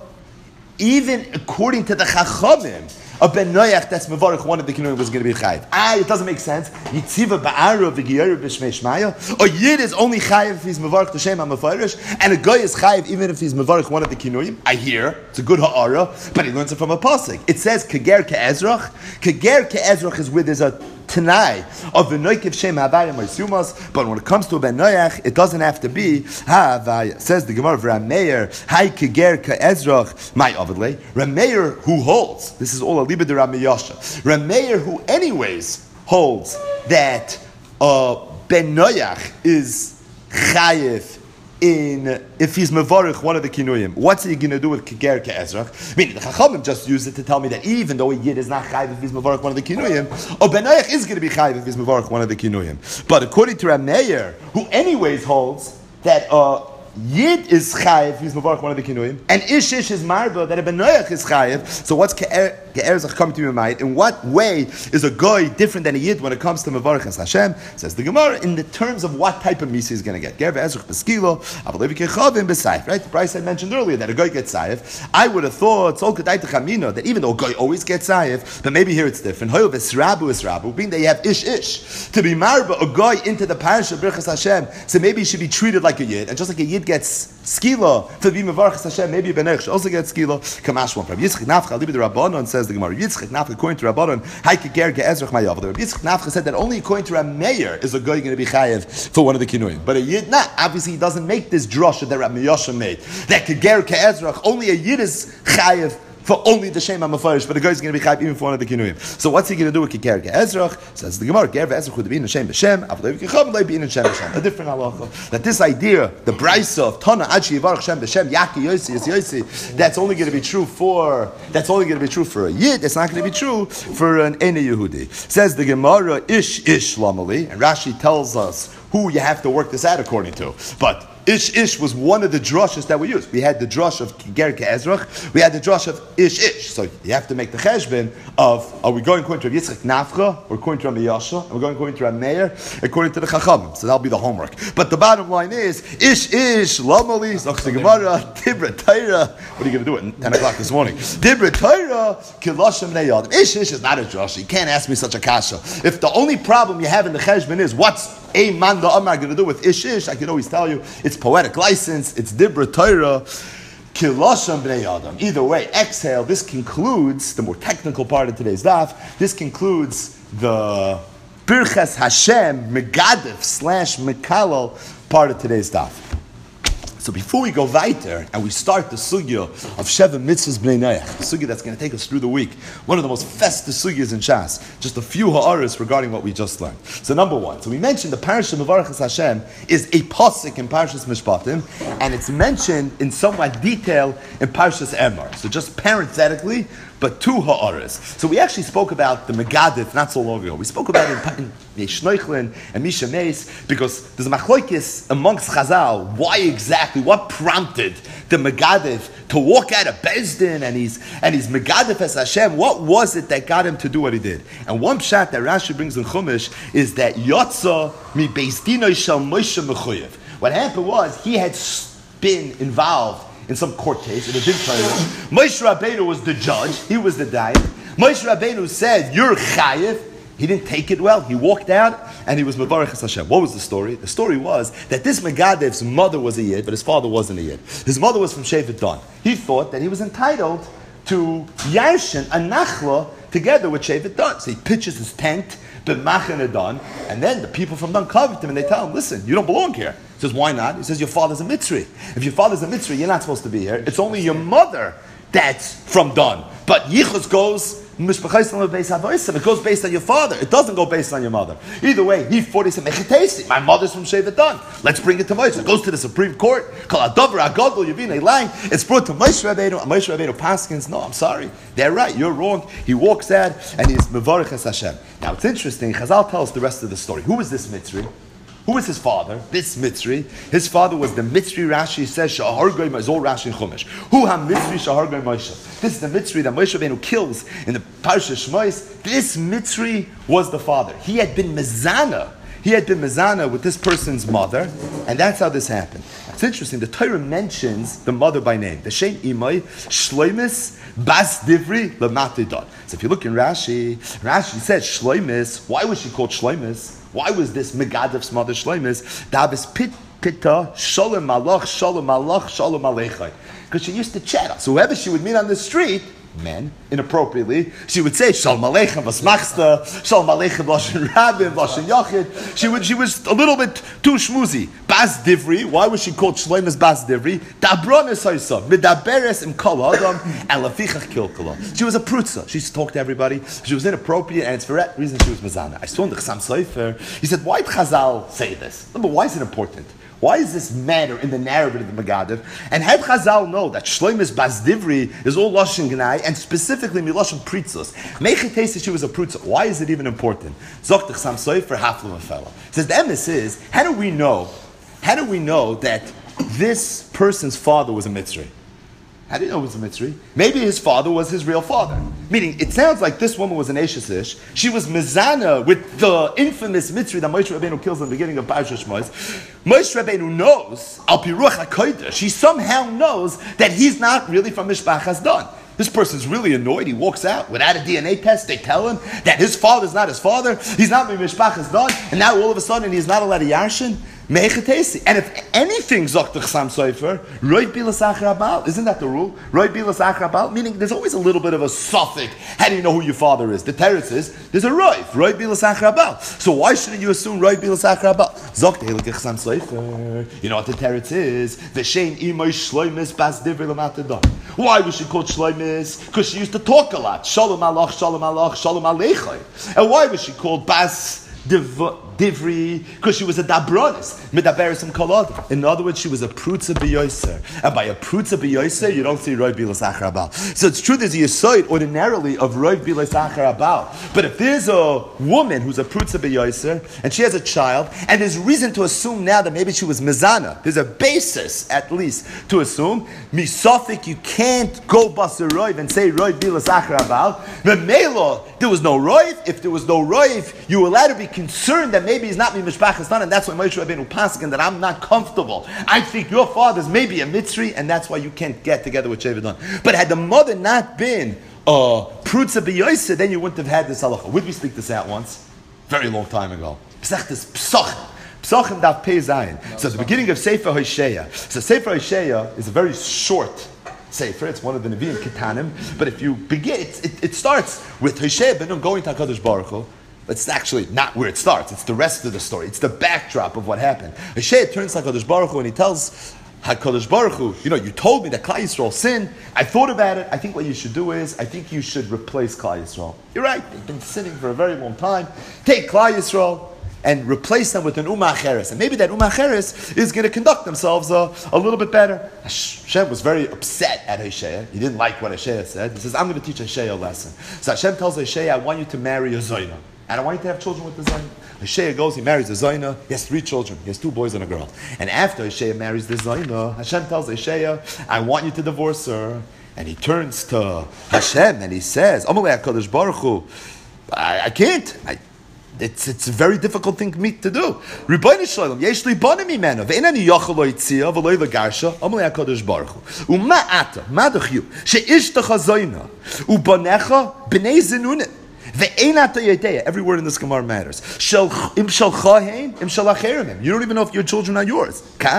even according to the chachamim, a ben noyach that's mevarich one of the kinuyim was going to be chayiv. Ah, it doesn't make sense. Yitziva ba'ara v'giyara b'shmei shmaya. A yid is only chayiv if he's mevarich the Shem HaMefarish, and a guy is chayiv even if he's mevarich one of the kinuyim. I hear it's a good ha'ara, but he learns it from a pasuk. It says keger ke'ezrach. Keger ke'ezrach is where there's a Tanai of the Noikiv Shem Havaya Marsumas, but when it comes to a Ben Noyach, it doesn't have to be Havaya. Says the Gemara of Rameir, Hai Keger Ka'ezrach, my Avidle. Rameir who holds, this is all a Liba de Rameyasha. Rameir who anyways holds that uh, Ben Noyach is Chayiv in if he's mevarich one of the kinuyim. What's he going to do with keger ke'ezrach? Meaning the chachamim just use it to tell me that even though a yid is not chayiv if he's mevarich one of the kinuyim, or ben noyach is going to be chayiv if he's mevarich one of the kinuyim. But according to Rav Meir, who anyways holds that uh, yid is chayiv, he's mevarich one of the kinuyim, and ish ish is marba that a ben noyach is chayiv. So what's ke'er ke'ezrach come to your mind? In what way is a goy different than a yid when it comes to mevarich as Hashem? Says the Gemara in the terms of what type of misa he's going to get. Ger ve'ezrach b'skilo, avalevi kechavim b'sayif. Right? The price I mentioned earlier that a goy gets sayif. I would have thought so kedai techamina that even though a goy always gets sayif, but maybe here it's different. Hoyo v'srabu israbu, being that you have ish ish to be marba a goy into the parasha of Birchas Hashem. So maybe he should be treated like a yid, and just like a yid gets skila to be mevarich Hashem, maybe a benech should also get skila. Kamash one from Yitzchak Nafcha libi the Rabbanon says the Gemara. Yitzchak Nafcha according to Rabbanon, Hai keger ke'ezrach ma'yavod. Yitzchak Nafcha said that only according to Rab Meir is a guy going to be chayev for one of the kinuyim. But a yid, not obviously he doesn't make this drasha that Rab Meyasha made. That keger ke'ezrach only a yid is chayev for only the Shem HaMefarish, but the guy's going to be chayiv even for one of the kinuyim. So what's he going to do with keger ke'ezrach? Says the Gemara, ger ve'ezrach would be in Shem b'Shem, avlev kecham loy be in Shem b'Shem. A different halacha. That this idea, the brayso of Tana ad sheyivarach Shem b'Shem, Yaki Yosi is Yosi, that's only going to be true for that's only going to be true for a yid. It's not going to be true for an ene Yehudi. Says the Gemara, ish ish lamali, and Rashi tells us who you have to work this out according to, but. Ish Ish was one of the drushes that we used. We had the drush of Ger Ke'ezrach. We had the drush of Ish Ish. So you have to make the cheshbon of, are we going according to Yitzchak Nafcha, or according to Rabbi Yasha, and we're going according to Rabbi Meir, according to the Chachamim. So that'll be the homework. But the bottom line is, Ish Ish, Lamali, Zach Gemara, Dibra Torah. What are you going to do at ten o'clock this morning? Dibra Torah, Kilashim Neyad. Ish Ish is not a drush. You can't ask me such a kasha. If the only problem you have in the cheshbon is, what's a man the Amar going to do with Ish Ish, I can always tell you, it's poetic license, it's Dibra Torah, Kilasham Bnei Adam. Either way, exhale, this concludes the more technical part of today's daf. This concludes the Birchas Hashem, Megadif slash Mekalal part of today's daf. So before we go weiter and we start the sugya of Sheva Mitzvahs Bnei Noach, the sugya that's going to take us through the week, one of the most festive sugyas in Shas, just a few ha'aras regarding what we just learned. So number one, so we mentioned the parasha Mevarachas Hashem is a pasuk in Parashas Mishpatim, and it's mentioned in somewhat detail in Parashas Emor. So just parenthetically, but two ha'aras. So we actually spoke about the Megadif not so long ago. We spoke about it in Yeshnoichlin and Misha Meis, because there's a machlokes amongst Chazal. Why exactly? What prompted the Megadif to walk out of Bezdin and he's and he's Megadif as Hashem? What was it that got him to do what he did? And one pshat that Rashi brings in Chumash is that Yotza mi Bezdinoi shel Moshe mechuyev. What happened was he had been involved in some court case, in a din Torah. Moshe Rabbeinu was the judge, he was the dayan. Moshe Rabbeinu said, you're chayiv, He didn't take it well. He walked out and he was Mevarech Hashem. What was the story? The story was that this Megadev's mother was a Yid, but his father wasn't a Yid. His mother was from Shevet Dan. He thought that he was entitled to Yarshin, a Nachla, together with Shevet Dan. So he pitches his tent, B'machane Dan, and then the people from Dan covet him and they tell him, listen, you don't belong here. He says, why not? He says, your father's a Mitzri. If your father's a Mitzri, you're not supposed to be here. It's only your mother that's from Dan. But Yichus goes, it goes based on your father. It doesn't go based on your mother. Either way, he thought, he said, my mother's from Shevet Dan. Let's bring it to Moshe. It goes to the Supreme Court. It's brought to Moshe Rabbeinu. Moshe Rabbeinu Paskins, no, I'm sorry. They're right. You're wrong. He walks out and he's Mevarech Es Hashem. Now, it's interesting. Chazal tells us the rest of the story. Who is this Mitzri? Who was his father? This Mitzri. His father was the Mitzri. Rashi says, Shahar Goy is all Rashi and Chumash. Who ha Mitzri Shahar Goy Moshe? This is the Mitzri that Moshe Rabbeinu kills in the Parsha Shmos. This Mitzri was the father. He had been Mezana. He had been Mezana with this person's mother, and that's how this happened. It's interesting. The Torah mentions the mother by name. The Shem Imai Shloimis Bas Divri Lamatidon. So if you look in Rashi, Rashi says Shloimis. Why was she called Shloimis? Why was this Megadev's mother Shloimis? Davis Pit Pitta Shalom Malach Shalom Malach Shalom Alechai. Because she used to chat. So whoever she would meet on the street, men, inappropriately, she would say Shalom Aleichem Vasmachsta, Shalom Aleichem Lashon Rabim, Lashon Yachid. She would she was a little bit too schmoozy. Bas Divri. Why was she called Shloimis Bas Divri? Dabronis Haisa Midaberes Im Kol Adam Elafichach Kilkala. She was a prutza. She used to talk to everybody. She was inappropriate, and it's for that reason she was Mazana. I saw in the Chassam Sofer. He said, why did Chazal say this? Number, why is it important? Why is this matter in the narrative of the Megadev? And had Chazal know that Shloimis Bas Divri is all Lashon Gnai, and specifically Milashon Pritzos. Mechet says she was a Prutza. Why is it even important? Zokt the Chassam Sofer Haflam Fellow. Says the emes is, how do we know, how do we know that this person's father was a Mitzri? How do you know it was a Mitzri? Maybe his father was his real father. Meaning, it sounds like this woman was an Eshes Ish. She was Mezana with the infamous Mitzri that Moshe Rabbeinu kills in the beginning of Parashat Shmos. Moshe Rabbeinu knows, Al Pi Ruach HaKodesh, she somehow knows that he's not really from Mishpachas Dan. This person's really annoyed. He walks out without a D N A test. They tell him that his father's not his father. He's not Mishpachas Dan. And now all of a sudden he's not allowed to Yarshin. And if anything, Zok the Chassam Sofer, Roi Bilas Achrabal, isn't that the rule? Roi Bilas Achrabal, meaning there's always a little bit of a suffix. How do you know who your father is? The teretz is, there's a Roi, Roi Bilas Achrabal. So why shouldn't you assume Roi Bilas Achrabal? Zok the Chassam Sofer, you know what the teretz is? V'shein Imoy Shloimis Bas Divri Lamatadon. Why was she called Shloimis? Because she used to talk a lot. Shalom Alach, Shalom Alach, Shalom Alechai. And why was she called Bas Divri? Because she was a dabronis, midaberis and kolod. In other words, she was a prutza b'yoser. And by a prutza b'yoser, you don't see roi bilas acharabal. So it's true there's a yisoid ordinarily of roi bilas acharabal. But if there's a woman who's a prutza b'yoser, and she has a child, and there's reason to assume now that maybe she was mezana, there's a basis, at least, to assume, misofik, you can't go basar roiv and say roi bilas acharabal. Memelo, there was no roiv. If there was no roiv, you were allowed to be concerned that maybe he's not mishpachas Dan, and that's why Moshe Rabbeinu paskin that I'm not comfortable. I think your father's maybe a Mitzri, and that's why you can't get together with Shevet Dan. But had the mother not been a prutza b'yoser, then you wouldn't have had this halacha. Would we speak this out once? Very long time ago. Pesachtis Psachim. Psachim daf Pei Zayin. So the beginning of Sefer Hosea. So Sefer Hosea is a very short Sefer. It's one of the Nevi'im Ketanim. But if you begin, it, it, it starts with Hosea ben Nun going to HaKadosh Baruch Hu. It's actually not where it starts. It's the rest of the story. It's the backdrop of what happened. Hosea turns to HaKadosh Baruch Hu and he tells HaKadosh Baruch Hu, you know, you told me that Klal Yisrael sinned. I thought about it. I think what you should do is, I think you should replace Klal Yisrael. You're right. They've been sinning for a very long time. Take Klal Yisrael and replace them with an Ummah Acheres. And maybe that Ummah Acheres is going to conduct themselves uh, a little bit better. Hashem was very upset at Hosea. He didn't like what Hosea said. He says, I'm going to teach Hosea a lesson. So Hashem tells Hosea, I want you to marry a Zoyna. And I want you to have children with the Zoyna. Hosea goes, he marries the Zoyna. He has three children. He has two boys and a girl. And after Hosea marries the Zoyna, Hashem tells Hosea, I want you to divorce her. And he turns to Hashem and he says, Amalei HaKadosh Baruch Hu, I, I can't. I, It's it's a very difficult thing for me to do. Ribono shel olam, yesh li banim mimeno, ve'enani yochel lo yitzia, v'lo legarsha, amalei HaKadosh Baruch Hu. Uma ata, ma dechyu, she'ishtecha zoyna, ubanecha b'nei zenunim. Every word in this Gemara matters. You don't even know if your children are yours.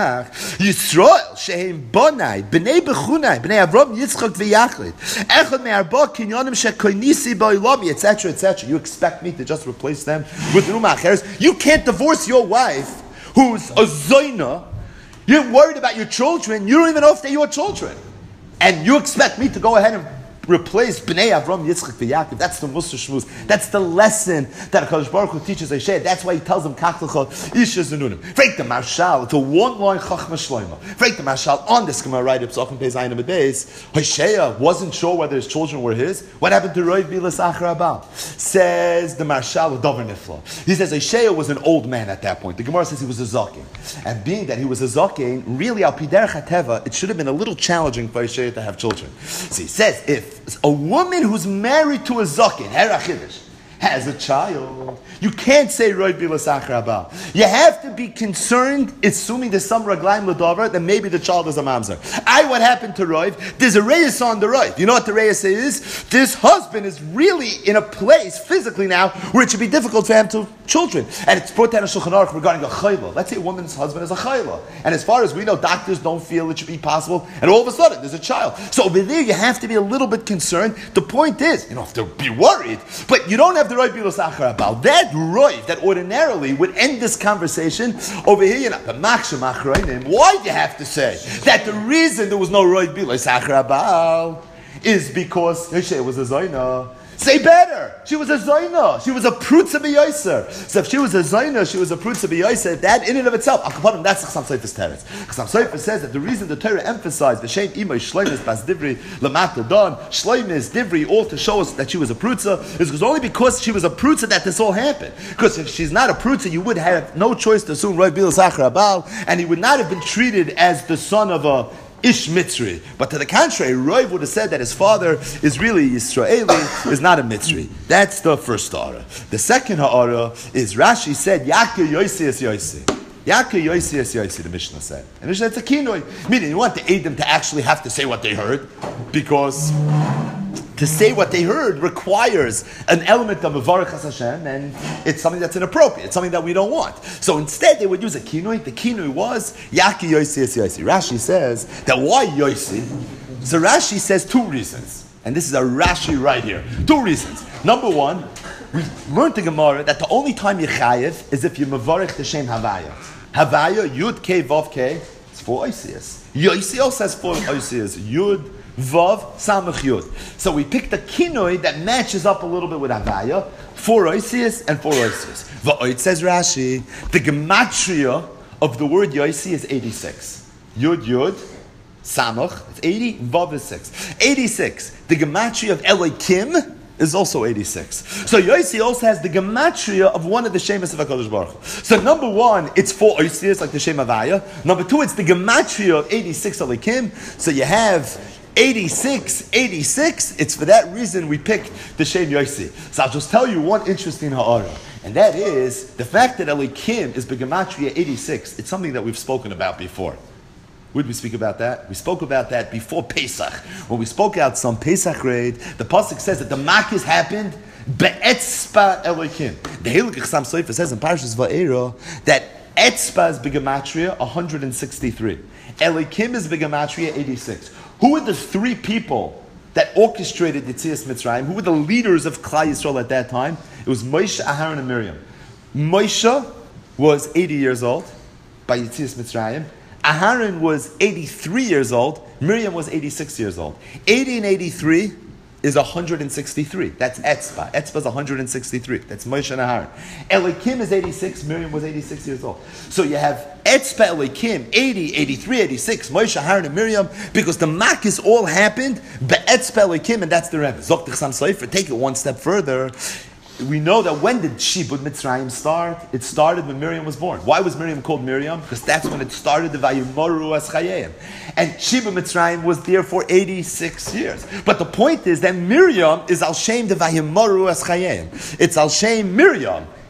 Yisrael, shehem bonai, b'nei bechunai, b'nei Avram, Yitzchak v'Yachid. Echad me'arba kinyonim shekoinisi ba'ilami, et cetera, et cetera. You expect me to just replace them with Ruma Acheres? You can't divorce your wife who's a zoina. You're worried about your children. You don't even know if they're your children. And you expect me to go ahead and replace Bnei Avram, Yitzchak, v'Yaakov. That's the Musar Shmuz. That's the lesson that HaKadosh Baruch Hu teaches Isaiah. That's why he tells them, Kach l'cha, Isha Zenunim. Freik the Marshal, to one line Chachma Shloima. Freik the Marshal, on this Gemara, right, Psachim Pei Zayin Amid Beis, Hoshea wasn't sure whether his children were his. What happened to Roiv Bilas Achar Abal? Says the Marshal, Dover Nifla. He says Hoshea was an old man at that point. The Gemara says he was a Zaken. And being that he was a Zaken, really, Al Piderech HaTeva, it should have been a little challenging for Hoshea to have children. So he says, if a woman who's married to a zaken, herachidish, has a child, you can't say Roy Bilas Achar Abal. You have to be concerned, assuming there's some raglaim l'davar, that maybe the child is a mamzer. I, what happened to Roy? There's a reyes on the Roy. You know what the reyes is? This husband is really in a place physically now where it should be difficult for him to have children. And it's brought down a Shulchan Aruch regarding a chayla. Let's say a woman's husband is a chayla. And as far as we know, doctors don't feel it should be possible. And all of a sudden, there's a child. So over there, you have to be a little bit concerned. The point is, you don't have to be worried, but you don't have the Roy Bilas Achar Abal. That Roy that ordinarily would end this conversation, over here, you know, the Machshem Achroinim, why do you have to say that the reason there was no Roy Bilas Achar Abal is because Hoshea was a Zaina? Say better. She was a Zaina. She was a Prutza B'Yoser. So if she was a Zaina, she was a Prutza B'Yoser, that in and of itself, Akapadim, that's Chasam Seif's teretz. Chasam Seif says that the reason the Torah emphasized the Shem Imay Shleimis Bas Divri Lamata Don, Shleimis Divri, all to show us that she was a Prutza, is because only because she was a Prutza that this all happened. Because if she's not a Prutza, you would have no choice to assume Roy Bilas Achar Abal, and he would not have been treated as the son of a Ish Mitzri. But to the contrary, Roiv would have said that his father is really Yisraeli, is not a Mitzri. That's the first ha'ara. The second ha'ara is Rashi said, Yaakov Yosi es Yosi. Yaakov Yosi es Yosi, the Mishnah said. And Mishnah, it's a kinoi. Meaning, you want to aid them to actually have to say what they heard, because to say what they heard requires an element of Mevarach Hashem, and it's something that's inappropriate. It's something that we don't want. So instead, they would use a kinui. The kinui was Yaki Yosi Es Yosi. Rashi says that why Yosi? So Rashi says two reasons, and this is a Rashi right here. Two reasons. Number one, we learned the Gemara that the only time you chayev is if you Mevarach the Shem Havaya. Havaya Yud K Vav K. It's four Oisias. Yosi also has four Oisias. Yud Vav Samach Yud. So we picked a kinoi that matches up a little bit with Havaya, four Oisias and four Oisias. Va'oit says Rashi, the gematria of the word Yosi is eighty-six. Yud Yud Samach, it's eighty, Vav is six. eighty-six. The gematria of Elokim is also eighty-six. So Yosi also has the gematria of one of the Shemas of HaKadosh Baruch Hu. So number one, it's four Oisias like the Shem Havaya. Number two, it's the gematria of eighty-six Elokim. So you have eighty-six, eighty-six, it's for that reason we picked the Shem Yosi. So I'll just tell you one interesting ha'ara, and that is the fact that Elikim is Begematria eighty-six. It's something that we've spoken about before. Would we speak about that? We spoke about that before Pesach. When we spoke out some Pesach raid, the Pasuk says that the Makis happened Be'etzpa Elikim. The Heilig Chasam Sofer says in Parashas Va'era that Etzpa is Begematria one hundred sixty-three. Elikim is Begematria eighty-six. Who were the three people that orchestrated Yetzias Mitzrayim? Who were the leaders of Klal Yisrael at that time? It was Moshe, Aharon, and Miriam. Moshe was eighty years old by Yetzias Mitzrayim. Aharon was eighty-three years old. Miriam was eighty-six years old. eighty and eighty-three is one hundred sixty-three. That's Etzba. Etzba is one hundred sixty-three. That's Moshe and Aharon. Elikim is eighty-six. Miriam was eighty-six years old. So you have Etzba, Elikim, eighty, eighty-three, eighty-six, Moshe, Aharon, and Miriam, because the Makis all happened Be'etzba, Elikim, and that's the Rebbe. Zok Chasam Sofer, take it one step further. We know that when did Shibud Mitzrayim start? It started when Miriam was born. Why was Miriam called Miriam? Because that's when it started the Vayimoru as Chayim. And Shibud Mitzrayim was there for eighty-six years. But the point is that Miriam is Al Shem the Vayimoru as Chayim. It's Al Shem Miriam.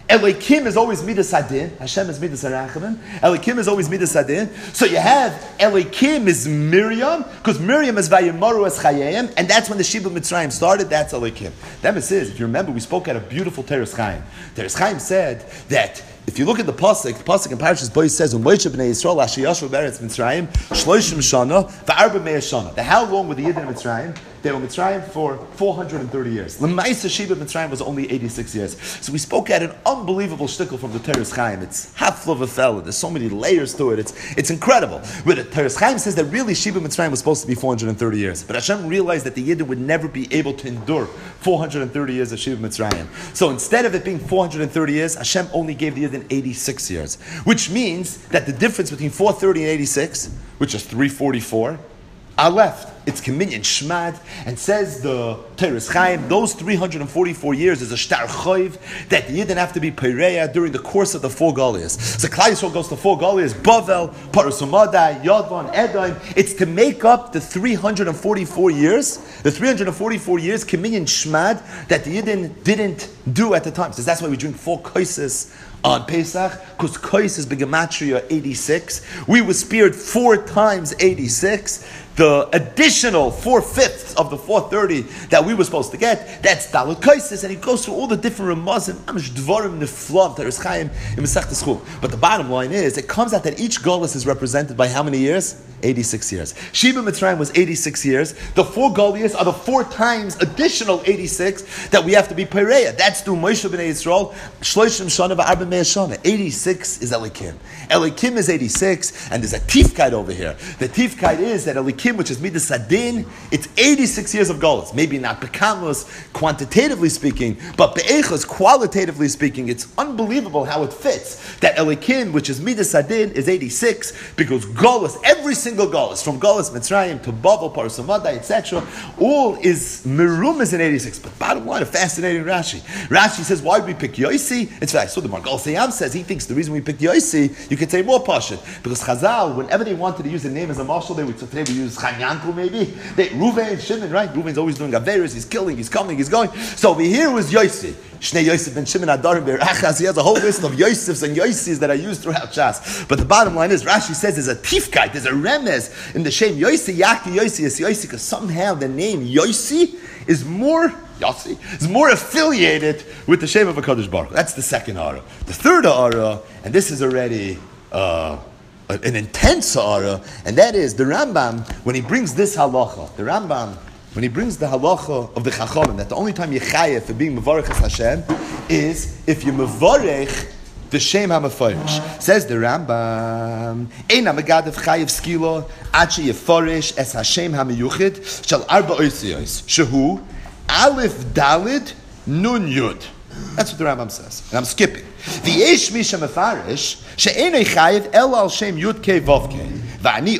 Elokim is always Midas Hadin. Hashem is Midas Harachamim. Elokim is always Midas Hadin. So you have Elokim is Miriam, because Miriam is Vayimaru as Chayayim, and that's when the Shibud Mitzrayim started. That's Elokim. That is, if you remember, we spoke at a beautiful Teres Chaim. Teres Chaim said that if you look at the pasuk, the pasuk in Parashas Bo says, "U'Moshe b'nei Yisrael asher yashu b'eretz Mitzrayim shloshim shana v'arba me'ah shana." How long were the Yidden in Mitzrayim? They were in Mitzrayim for four hundred thirty years. L'maisa Shibud Mitzrayim was only eighty-six years. So we spoke at an unbelievable shtickle from the Teres Chaim. It's half of a fella. There's so many layers to it. It's it's incredible. But the Teres Chaim says that really Shibud Mitzrayim was supposed to be four hundred thirty years. But Hashem realized that the Yidden would never be able to endure four hundred thirty years of Shibud Mitzrayim. So instead of it being four hundred thirty years, Hashem only gave the Yidden eighty-six years. Which means that the difference between four thirty and eighty-six, which is three forty-four, are left. It's Keminyan Shmad, and says the Teres Chaim, those three hundred forty-four years is a shtar choiv that the Yidden have to be Pereya during the course of the four Golias. So Klal Yisrael goes to four Golias, Bavel, Paras Umadai, Yadvan, Edom. It's to make up the three hundred forty-four years, the three hundred forty-four years Keminyan Shmad that the Yidden didn't do at the time. So that's why we drink four kaises on Pesach, because kais is Begematria eighty-six. We were speared four times eighty-six. The additional four-fifths of the four thirty that we were supposed to get, that's Dalet Kaisis, and he goes through all the different Ramazim, Amish Dvarim Neflav, Teres Chaim, in Masechtas Chul. But the bottom line is, it comes out that each Golus is represented by how many years? eighty-six years. Shibud Mitzrayim was eighty-six years. The four Golias are the four times additional eighty-six that we have to be Pereya. That's through Moshe b'nei Yisrael, Shloshim Shana v'arba me'ah shana. eighty-six is Elikim. Elikim is eighty-six, and there's a Tifkite over here. The Tifkite is that Elikim, which is Midas Hadin, it's eighty-six years of Golos. Maybe not Bekamus, quantitatively speaking, but Be'echos, qualitatively speaking, it's unbelievable how it fits. That Elikim, which is Midas Hadin, is eighty-six, because Golos, every single Golos, from Golos Mitzrayim to Bavel, Paras Umadai, et cetera, all is Merumas in eighty-six. But bottom line, a fascinating Rashi. Rashi says, why did we pick Yosi? It's fact. So the Margal Seyam says he thinks the reason we picked Yosi, you could say more Pashut, because Chazal, whenever they wanted to use the name as a marshal, they would, so today we use Chanyanku maybe. They, Ruvain, Shimon, right? Ruvain's always doing Averis, he's killing, he's coming, he's going. So over here was Yosi. Shnei Yosef ben Shimon Adarim Berachas. He has a whole list of Yosefs and Yosis that are used throughout Shas. But the bottom line is, Rashi says there's a tifkite, there's a remez in the Shem Yosi, Yaki Yosi, is Yosi, because somehow the name Yosi is more, Yossi, is more affiliated with the Shem of HaKadosh Baruch Hu. That's the second Ara. The third Ara, and this is already uh, an intense Ara, and that is the Rambam, when he brings this halacha, the Rambam, when he brings the halacha of the Chachamim, that the only time you chayev for being mevarech as Hashem is if you mevarech the Shem HaMefarish. Says the Rambam, Ein HaMegadev chayev skilo ad sheyefarish es Hashem HaMeyuchid shal arba oisiyos shehu Aleph Dalid Nun Yud. That's what the Rambam says, and I'm skipping. V'yesh misha mefarish she'enei chayev el al Shem Yud Kei Vav Kei. So the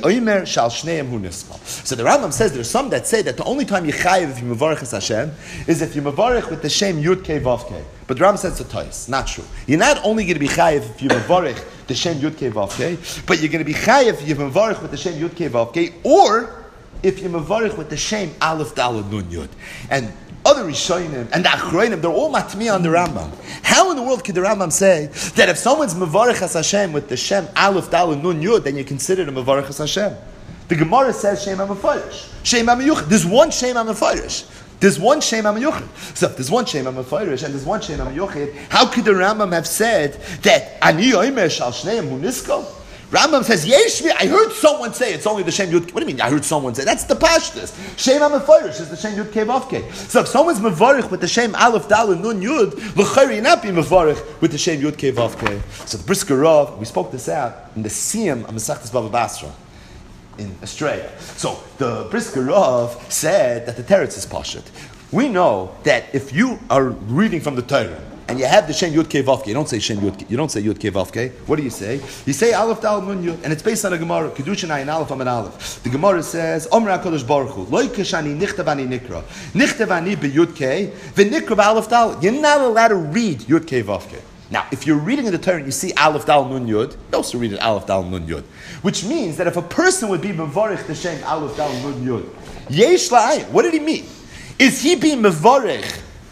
Rambam says there's some that say that the only time you chayiv if you mevarech as Hashem is if you mevarech with the Shem Yud Kei Vav Kei. But the Rambam says it's a tois. Not true. You're not only going to be chayiv if you mevarech the Shem Yud Kei Vav Kei, but you're going to be chayiv if you mevarech with the Shem Yud Kei Vav Kei, or if you mevarech with the Shem Aleph Daled Nun Yud. And other Rishonim and the Achroinim, they're all matmiya on the Rambam. How in the world could the Rambam say that if someone's mevarech as Hashem with the Shem Aleph Daled Nun Yud, then you consider it a mevarech as Hashem? The Gemara says Shem HaMefarish, Shem HaMeyuchid. There's one Shem HaMefarish. There's one Shem HaMeyuchid. So if there's one Shem HaMefarish and there's one Shem HaMeyuchid, how could the Rambam have said that Ani Oimer Shal Shneim Hu Nisko? Rambam says, Yeshmi, I heard someone say it's only the Shem Yud. What do you mean I heard someone say? That's the Pashtus. Shem HaMefarish is the Shem Yud Kei Vav Kei. So if someone's mevarich with the Shem Aleph Daled Nun Yud, l'chayri not be mevarich with the Shem Yud Kei Vav Kei. So the Brisker Rav, we spoke this out in the Siyam of Masechtas Bava Basra in Australia. So the Brisker Rav said that the Teretz is Pashut. We know that if you are reading from the Torah, and you have the Shem Yud Kei Vav Kei. You don't say Shem Yud. You don't say Yud Kei Vav Kei. What do you say? You say Aleph Dal Nun Yud, and it's based on a Gemara. Kedushin Ayin Aleph Amen Aleph. The Gemara says, Omer Hakadosh Baruch Hu, Lo Kashani Nichtavani Nikra, Nichtavani be Yud Kei, VeNikra Aleph Dal. You're not allowed to read Yud Kei Vav Kei. Now, if you're reading in the Torah and you see Aleph Dal Nun Yud, you also read it Aleph Dal Nun Yud, which means that if a person would be mevarich the Shem Aleph Dal Nun Yud, Yesh La'ayin. What did he mean? Is he being mevarich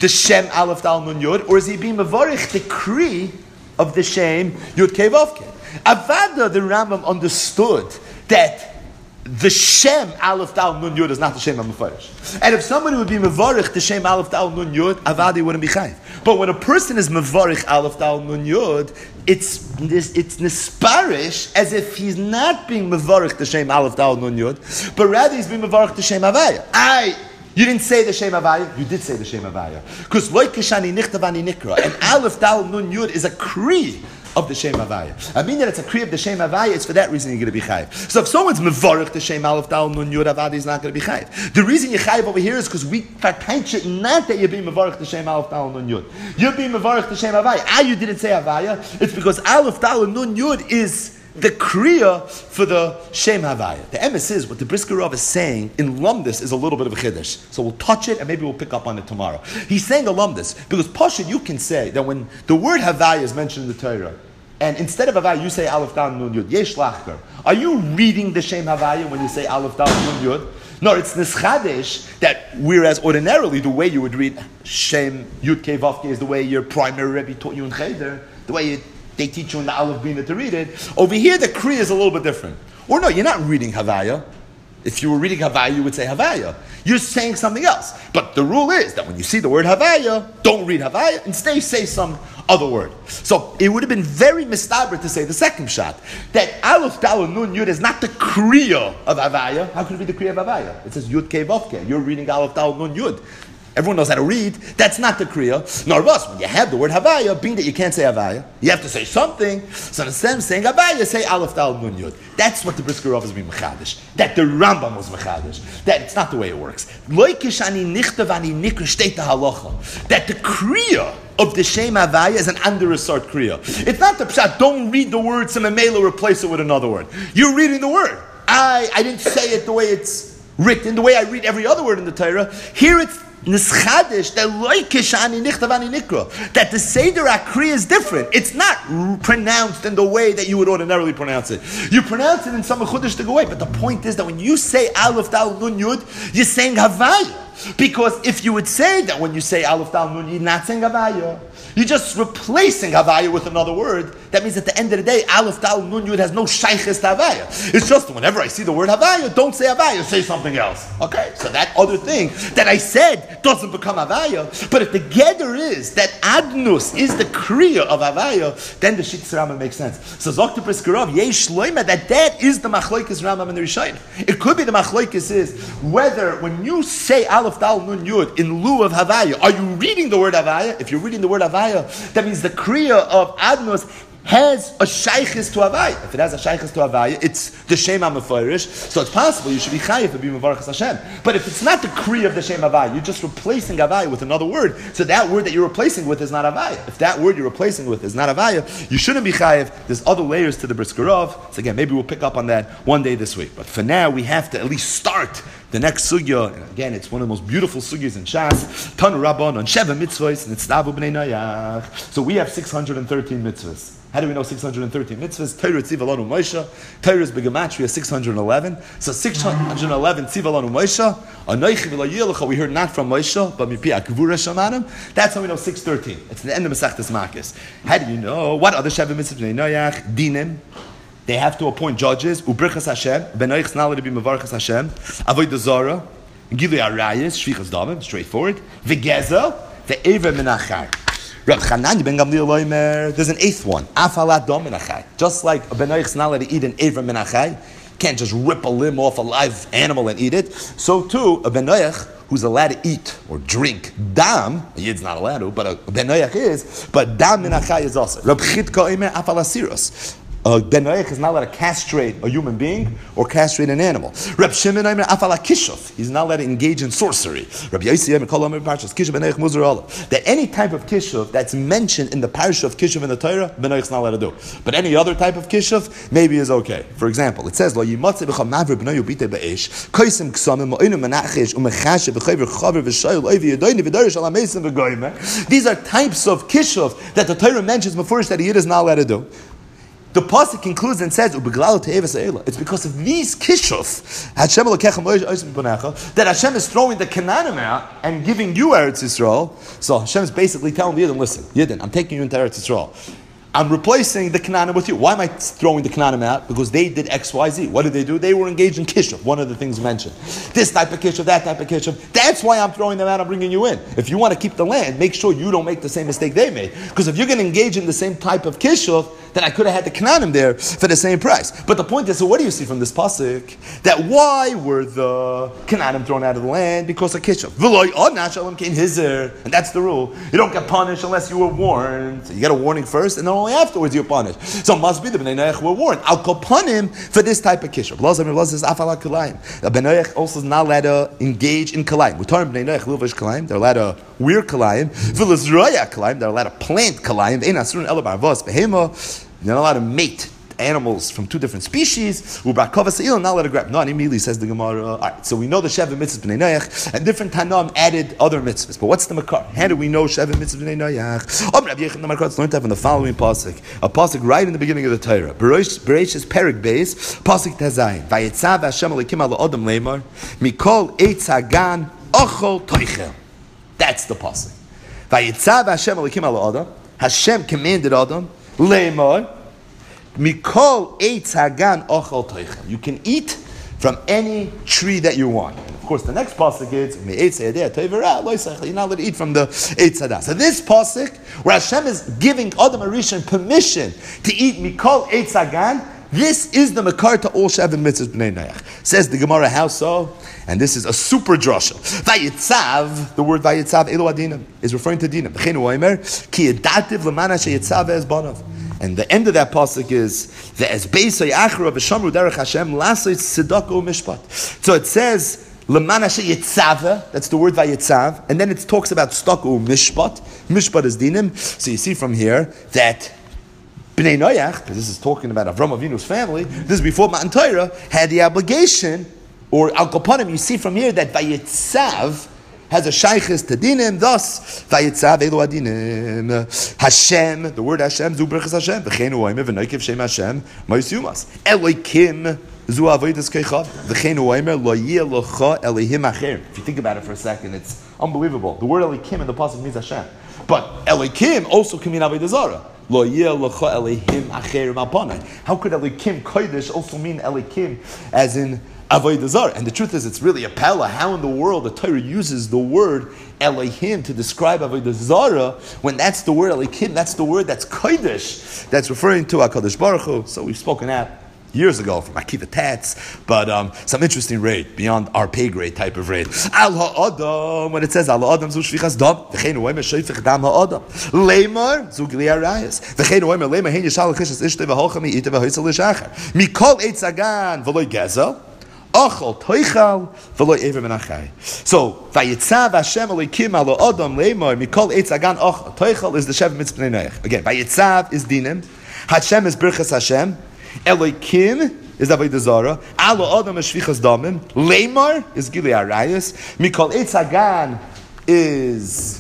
the Shem Aleph Dal Nun Yud, or is he being Mavarich the Kri of the Shem Yud Kei Vav Kei? Avada, the Rambam understood that the Shem Aleph Dal Nun Yud is not the Shem HaMefarish. And if somebody would be Mevarich the Shem Aleph Dal Nun Yud, Avadi wouldn't be Chayiv. But when a person is Mevarich Aleph Dal Nun Yud, it's it's Nisparish as if he's not being Mevarich the Shem Aleph Dal Nun Yud, but rather he's being Mevarich the Shem Havaya. I You didn't say the Shem Havaya, you did say the Shem Havaya. Because Loi Kishani Nichtavani Nikra, and Aleph Dal Nun Yud is a Kri of the Shem Havaya. I mean that it's a Kri of the Shem Havaya, it's for that reason you're going to be Chayiv. So if someone's Mevarich the Shem Aleph Dal Nun Yud Avadi is not going to be Chayiv. The reason you're Chayiv over here is because we it not that you're being Mevarich the Shem Aleph Dal Nun Yud. You're being Mevarich the Shem Havaya. Ah, you didn't say Havaya, it's because Aleph Dal Nun Yud is the Kriya for the Shem Havaya. The emes is, what the Brisker Rav is saying in Lumdis is a little bit of a Chiddush. So we'll touch it and maybe we'll pick up on it tomorrow. He's saying a Lumdis, because Pashut you can say that when the word Havaya is mentioned in the Torah, and instead of Havaya you say Aleph Dal Nun Yud, Yesh Lachkar. Are you reading the Shem Havaya when you say Aleph Dal Nun Yud? No, it's Nischadesh that whereas ordinarily the way you would read Shem Yud Kei Vav Kei is the way your primary Rebbe taught you in Cheder, the way you they teach you in the Aleph Bina to read it. Over here, the Kriya is a little bit different. Or no, you're not reading Havaya. If you were reading Havaya, you would say Havaya. You're saying something else. But the rule is that when you see the word Havaya, don't read Havaya. Instead, say some other word. So it would have been very mistaber to say the second shot that Aleph Dal Nun Yud is not the Kriya of Havaya. How could it be the Kriya of Havaya? It says Yud Kei Vav Kei. You're reading Aleph Dal Nun Yud. Everyone knows how to read. That's not the Kriya. Narvas, when you have the word Havaya, being that you can't say Havaya, you have to say something. So instead of saying Havaya, say Aleph Dal Nun Yud. That's what the Brisker Rav is being Mechadish. That the Rambam was Mechadish. That it's not the way it works. Loikish ani nichtav ani nikr shtei halacha. That the Kriya of the Shem Havaya is an under-assert Kriya. It's not the Pshat, don't read the word, some Mela replace it with another word. You're reading the word. I, I didn't say it the way it's written, the way I read every other word in the Torah. Here it's Nischadish, that the Seder Akri is different. It's not pronounced in the way that you would ordinarily pronounce it. You pronounce it in some Chudish way, but the point is that when you say Aleph Dal Nun Yud, you're saying Havaya. Because if you would say that when you say Aleph Dal Nun, you're not saying Havaya. You're just replacing Havaya with another word. That means at the end of the day, Aleph Dal Nun Yud has no shayches to Havaya. It's just whenever I see the word Havaya, don't say Havaya, say something else. Okay, so that other thing that I said doesn't become Havaya. But if the gather is that Adnus is the Kriya of Havaya, then the Shittas Rambam makes sense. So Zokta Brisker Rav, Yesh Loima, that that is the Machlokes Rambam and the Rishonim. It could be the Machlokes is whether when you say Aleph Dal Nun Yud in lieu of Havaya, are you reading the word Havaya? If you're reading the word Havaya, that means the Kriya of Adnos has a shaykhis to Havaya. If it has a shaykhis to Havaya, it's the Shem HaMefarish. So it's possible you should be chayiv to be Mevarachas Hashem. But if it's not the Kriya of the Shem Havaya, you're just replacing Havaya with another word. So that word that you're replacing with is not Havaya. If that word you're replacing with is not Havaya, you shouldn't be chayiv. There's other layers to the Brisker Rav. So again, maybe we'll pick up on that one day this week. But for now, we have to at least start the next sugya. And again, it's one of the most beautiful sugyas in Shas. Tanu Rabban on Sheva Mitzvahs and Nitzdavu B'nei Noyach. So we have six hundred thirteen mitzvahs. How do we know six hundred thirteen mitzvahs? Torah Tziv Alanu Moshe. Torah is Begematria six hundred eleven. So six hundred eleven Tziv Alanu Moshe. Anoichi v'lo we heard not from Moshe, but mipi akvura shamanim. That's how we know six thirteen. It's the end of Masechtas Makos. How do you know? What other Sheva mitzvahs? B'nei Noyach, Dinim. They have to appoint judges. Ubrichas Hashem. Benoich not allowed to be Mevarchas Hashem. Avodah Zarah. Gilui Arayis. Shvichas Damim. Straightforward. V'gezel. Ve'eva Menachar. Reb Chananya ben Gamliel Loimer. There's an eighth one. Afalat Dom Menachai. Just like a Benoich not allowed to eat an Eva Menachai. Can't just rip a limb off a live animal and eat it. So too, a Benoich who's allowed to eat or drink dam, a Yid's not allowed to, but a Benoich is, but dam Menachai is also. Reb Chitka Oimer Afalasiros. A Ben Noach is not allowed to castrate a human being or castrate an animal. Reb Shimon Aimer Afala Kishuf. He's not allowed to engage in sorcery. Reb Yossi Aimer Kol Omer Parshas Kishuf Ben Noach Muzar Olah. That any type of Kishuf that's mentioned in the parish of Kishuf in the Torah, Ben Noach is not allowed to do. But any other type of Kishuf maybe is okay. For example, it says Lo Yimatze B'cham Mavir B'noyu Bite Be'esh Koisim Ksamim Ma'inu Menachesh Umechashe B'chayver Chaver V'Shayil Oivi Yedoini V'Dorish Al HaMesim V'Goymer. These are types of Kishuf that the Torah mentions before that a Yid is not allowed to do. the pasuk concludes and says, it's because of these kishuf that Hashem is throwing the Canaanim out and giving you Eretz Yisrael. So Hashem is basically telling the Yidden, listen, Yidden, I'm taking you into Eretz Yisrael. I'm replacing the Canaanim with you. Why am I throwing the Canaanim out? Because they did X, Y, Z. What did they do? They were engaged in kishuf, one of the things mentioned. This type of kishuf, that type of kishuf. That's why I'm throwing them out, I'm bringing you in. If you want to keep the land, make sure you don't make the same mistake they made. Because if you're going to engage in the same type of kishuf, then I could have had the Canaanim there for the same price. But the point is, so what do you see from this pasuk? That why were the Canaanim thrown out of the land? Because of kishuf. And that's the rule. You don't get punished unless you were warned. So you get a warning first, and then only afterwards you're punished. So it must be the Bnei Noach were warned. I'll call upon him for this type of kishuf. The Bnei Noach also is not allowed to engage in kalayim. They're allowed to wear kalayim. They're allowed to plant kalayim. You're not allowed to mate animals from two different species. Not allowed to grab. No, immediately says the Gemara. All right, so we know the Sheva mitzvahs b'nei Noach, and different Tanaim added other mitzvahs. But what's the makar? How do we know Sheva mitzvahs b'nei Noach? It's learned to have in the following pasuk, a pasuk right in the beginning of the Torah. Bereshis Perek Beis, pasuk Tezayin. Vayetzav Hashem Elokim al Adam leimar mikol eitz hagan ochol toichel. That's the pasuk. Vayetzav Hashem Elokim al Adam. Hashem commanded Adam leimar. Mikol eitz hagan ochol toichel. You can eat from any tree that you want. And of course, the next pasuk is you're not allowed to eat from the eitz hadas. So this pasuk, where Hashem is giving Adam Arishon permission to eat mikol eitz hagan, this is the makar to all Sheva mitzvahs b'nei Noach. Says the Gemara, how so? And this is a super drasha. Vayitzav, the word vayitzav elu adinam is referring to dinam. B'cheinu oimer ki yedativ l'mana sheyitzav es banav. And the end of that pasuk is the as beisay achra v'shamru derech Hashem lasay tzedakah mishpat. So it says l'mana sheyitzava. That's the word vayitzav, and then it talks about tzedakah mishpat. Mishpat is dinim. So you see from here that Bnei Noach, because this is talking about Avram Avinu's family, this is before Matan Torah, had the obligation, or al kapanim. You see from here that vayitzav has a shaykhis to dinim, thus vayitzav elu adinim. Hashem, the word Hashem, zu berachas Hashem, v'cheinu oimer v'noikev shem Hashem, ma'is yumas. Elokim zu avodas keichav, v'cheinu oimer lo yeh locha elihim acher. If you think about it for a second, it's unbelievable. The word Elikim in the pasuk means Hashem, but Elikim also can mean avodah zarah. Lo yeh locha elihim acher ma'panai. How could Elikim kodesh also mean Elikim as in Avodah Zarah? And the truth is, it's really a pella. How in the world the Torah uses the word Elohim to describe Avodah Zarah when that's the word Elohim, that's the word that's Kodesh, that's referring to HaKadosh Baruch Hu. So we've spoken out years ago from Akiva Tats, but um, some interesting raid, beyond our pay grade type of raid. Al ha'adam, when it says Al ha'adam zu shvichas dam, v'cheinu oimer shoifich dam ha'adam, leimar zu gili arayas, v'cheinu oimer leimar hein yishal l'chishas ishte v'holcha mi'ite v'hoysa l'shachar, mikol eitz hagan v'loi gezel, Achol toichal v'lo ever menachai. So vayitzav Hashem Elokim al Adam leimar mikol eitz hagan achol toichal is the Sheva mitzvah b'nei Noach. Again, vayitzav is dinim, Hashem is birchas Hashem, Elokim is avodah zarah, al Adam is shvichas damim, leimar is gili arayas, mikol eitz hagan is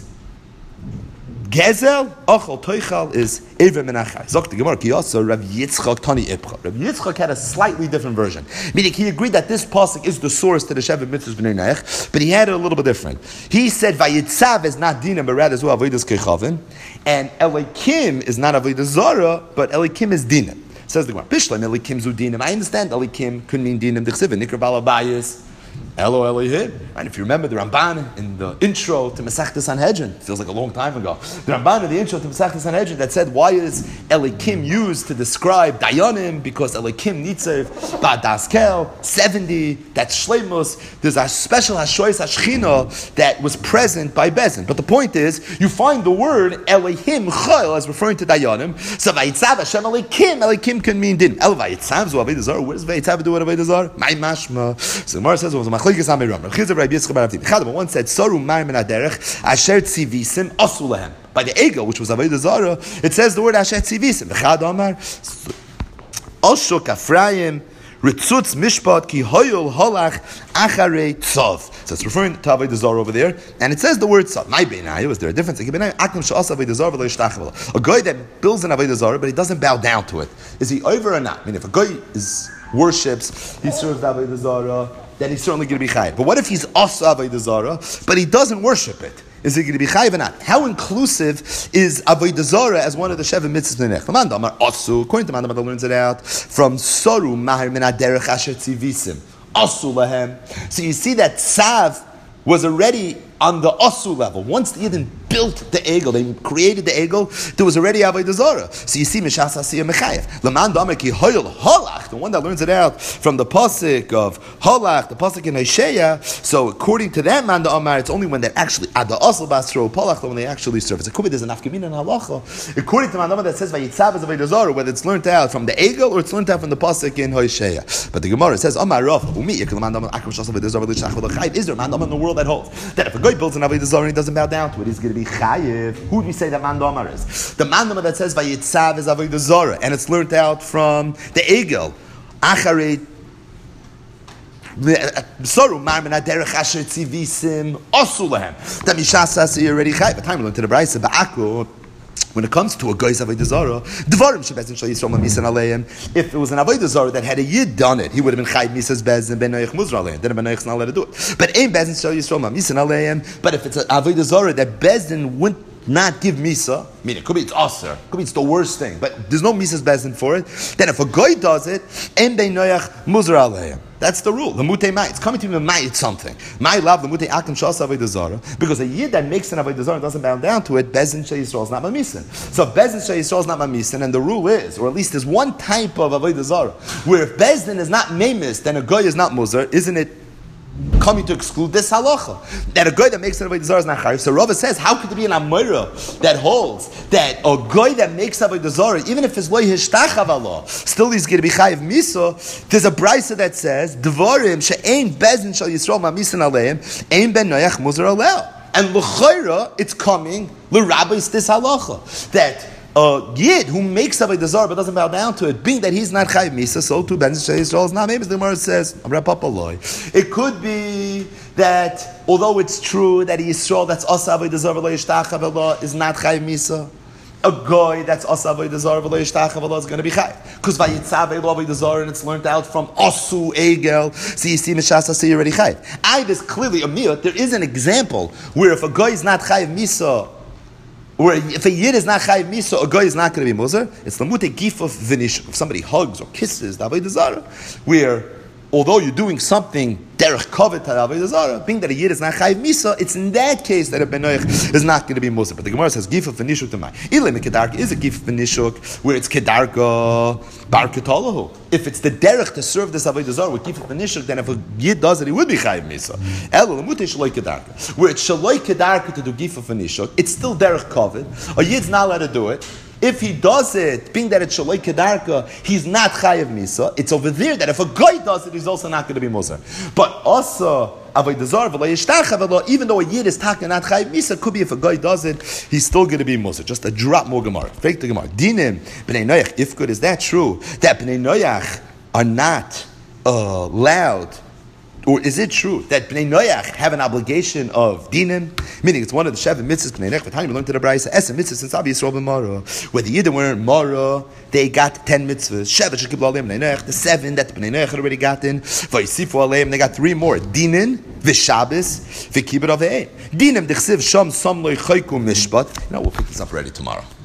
Gezel, Achol Toichal is Ever Menachai. Zok the Gemara Kiyasa, Rav Yitzchak Tani Ipcha. Rav Yitzchak had a slightly different version. Meaning he agreed that this pasuk is the source to the Sheva mitzvahs b'nei Noach, but he had it a little bit different. He said Vayitzav is not dinim, but rather is avodas keichavin, and Elikim is not avodah zarah, but Elikim is dinim. Says the Gemara, Bishlam Elikim zu dinim. I understand Elikim could mean dinim. D'chsiv Nikra Balabayis. Elo Elohim. And if you remember the Ramban in the intro to Masechta Sanhedrin, feels like a long time ago. The Ramban in the intro to Masechta Sanhedrin that said, why is Elikim used to describe Dayanim? Because Elikim Nitzev Ba'daskel seventy. That's Shleimus. There's a special Hashois Hashchina that was present by Bezin. But the point is, you find the word Elohim Chayil as referring to Dayanim. So Vayitzav Hashem Elikim. Elikim can mean din. El Vayitzav Zu Avodah Zarah. What does Vayitzav do with Avodah Zarah? My mashma. So the Gemara says it was a machlokes amiram. Rav Chizar Rabbi Yitzchak Bar Avdim. Chadam one said Saru Ma'im Min Haderech Asher Tzivisim Asu Lehem. By the ego, which was Avodah Zarah, it says the word Asher Tzivisim. V'chad Amar Oshok Afrayim Ritzutz mishpat ki hoyol holach acharei tzav. So it's referring to Avodah Zarah over there, and it says the word tzav. My beinai, was there a difference? A guy that builds an Avodah Zarah, but he doesn't bow down to it. Is he over or not? I mean, if a guy is worships, he serves Avodah Zarah, then he's certainly going to be chayiv. But what if he's also Avodah Zarah, but he doesn't worship it? Is he going to be chayiv or not? How inclusive is Avodah Zarah as one of the Sheva mitzvahs Nenech? Lamanda Amar Asu, according to Manda Manda learns it out from Soru Mahir Min Aderech Asher Tzivisim. Asu Lahem. So you see that Tzav was already on the Asu level. Once the Yidden built the Egel, they created the Egel, there was already Avodah Zarah. So you see Mishas Asiyah Mechayev. Laman Damer Ki Hoyel Holach, the one that learns it out from the pasuk of Holach, the pasuk in Hosea. So according to that man, the Amar, it's only when they actually add the Asal Basro Polach when they actually serve. So there's an Afkamin and Halacha. According to man that says Vayitzav is Avodah Zarah, whether it's learned out from the Egel or it's learned out from the pasuk in Hosea. But the Gemara says Amar Rav Umi Yekelaman Damer Akram Shas Avodah Zarah L'Shach V'Chayiv. Is there a man in the world that holds that if a guy builds an Avodah Zarah and he doesn't bow down to it, he's going to be chayiv? Who do we say that man domar is? The man domar that says vayitzav is Avodah Zarah, and it's learned out from the Egel. Acharei Soru marmin aderech asher tzivisim asu lahem. The mishas asiyah already chayiv. By the time we learned to the Brayse ba'aku. When it comes to a guy's Avodah Zarah, Dvarim shebezin shal Yisrael mamisan aleim. If it was an Avodah Zarah that had a Yid done it, he would have been chayiv misas bezin ben noich muzra aleim. Then ben noich's not allowed to do it. But ain't bezin shal Yisrael mamisan aleim. But if it's an Avodah Zarah that bezin wouldn't not give misa, I mean it could be it's aser, it could be it's the worst thing, but there's no misas bezin for it. Then if a guy does it, ain't ben noich muzra aleim. That's the rule. Lamutei mai. It's coming to him mai. It's something. Mai love lamutei akim shas Avodah Zarah, because a yid that makes an Avodah Zarah and doesn't bow down to it, bezin shel Yisrael is not mamisin. So if bezin shel Yisrael is not mamisin, and the rule is, or at least there's one type of Avodah Zarah where if bezin is not mamis, then a guy is not muzar. Isn't it coming to exclude this halacha that a guy that makes an Avodah Zarah is not chayiv? So Rava says, how could there be an amira that holds that a guy that makes Avodah Zarah, even if it's loy hishtachav Allah, still he's going to be chayiv miso? There's a brayse that says dvarim she'ein bezin shel Yisrael mamisin aleim ein ben noach muzar alel, and l'chayra it's coming l'rabbis this halacha that a yid who makes Avodah Zarah but doesn't bow down to it, being that he's not chayiv misa, so too ben shel Yisrael is not. Maybe the Gemara says it could be that although it's true that Yisrael that's asa Avodah Zarah v'lo yishtachav Allah is not chayiv misa, a guy that's asa Avodah Zarah v'lo yishtachav Allah is going to be chayiv, because vayitzav elo Avodah Zarah and it's learned out from asu egel. So you see mishas asiyah already chayiv. I there's clearly a miyut. There is an example where if a guy is not chayiv misa, or if a yid is not chayiv misa, a guy is not going to be muzar. It's the mute gif of vinish. If somebody hugs or kisses the Avodah Zarah, where although you're doing something derech kavod to Avodah Zarah, being that a yid is not chayiv misa, it's in that case that a benoich is not going to be muzar. But the Gemara says gif of vinishuk to my ilim kedarka is a gif of vinishuk where it's kedarka bar ketalahu. If it's the derech to serve this Avodah Zarah with gif of vinishuk, then if a yid does it, he would be chayiv misa. Elo lemute shaloi kedarka, where it's shaloi kedarka to do gif of vinishuk, it's still derech kavod. A yid's not allowed to do it. If he does it, being that it's shaloi kedarka, he's not chayiv misa. It's over there that if a guy does it, he's also not going to be muzar. But also Avodah Zarah v'lo yishtachav Allah, even though a yid is taka not chayiv misa, could be if a guy does it, he's still going to be muzar. Just a drop more Gemara. Fake the Gemara. Dinim b'nei noyach. If good, is that true that b'nei noyach are not uh, allowed? Or is it true that Bnei Noach have an obligation of dinim? Meaning it's one of the seven mitzvahs Bnei Noach. By the time we learned to the Brayse, Esem mitzvahs since obvious Yisrael b'Mara. Where the Yidden were in Mara, they got ten mitzvahs. Sheva shekiblu aleim Bnei Noach. The seven that Bnei Noach had already gotten. Vayisifu aleim. They got three more. Dinin, v'Shabbos, v'Kibbur Avei. Dinim dechsiv sham sam loy chayku mishpat. You know, we'll pick this up already tomorrow.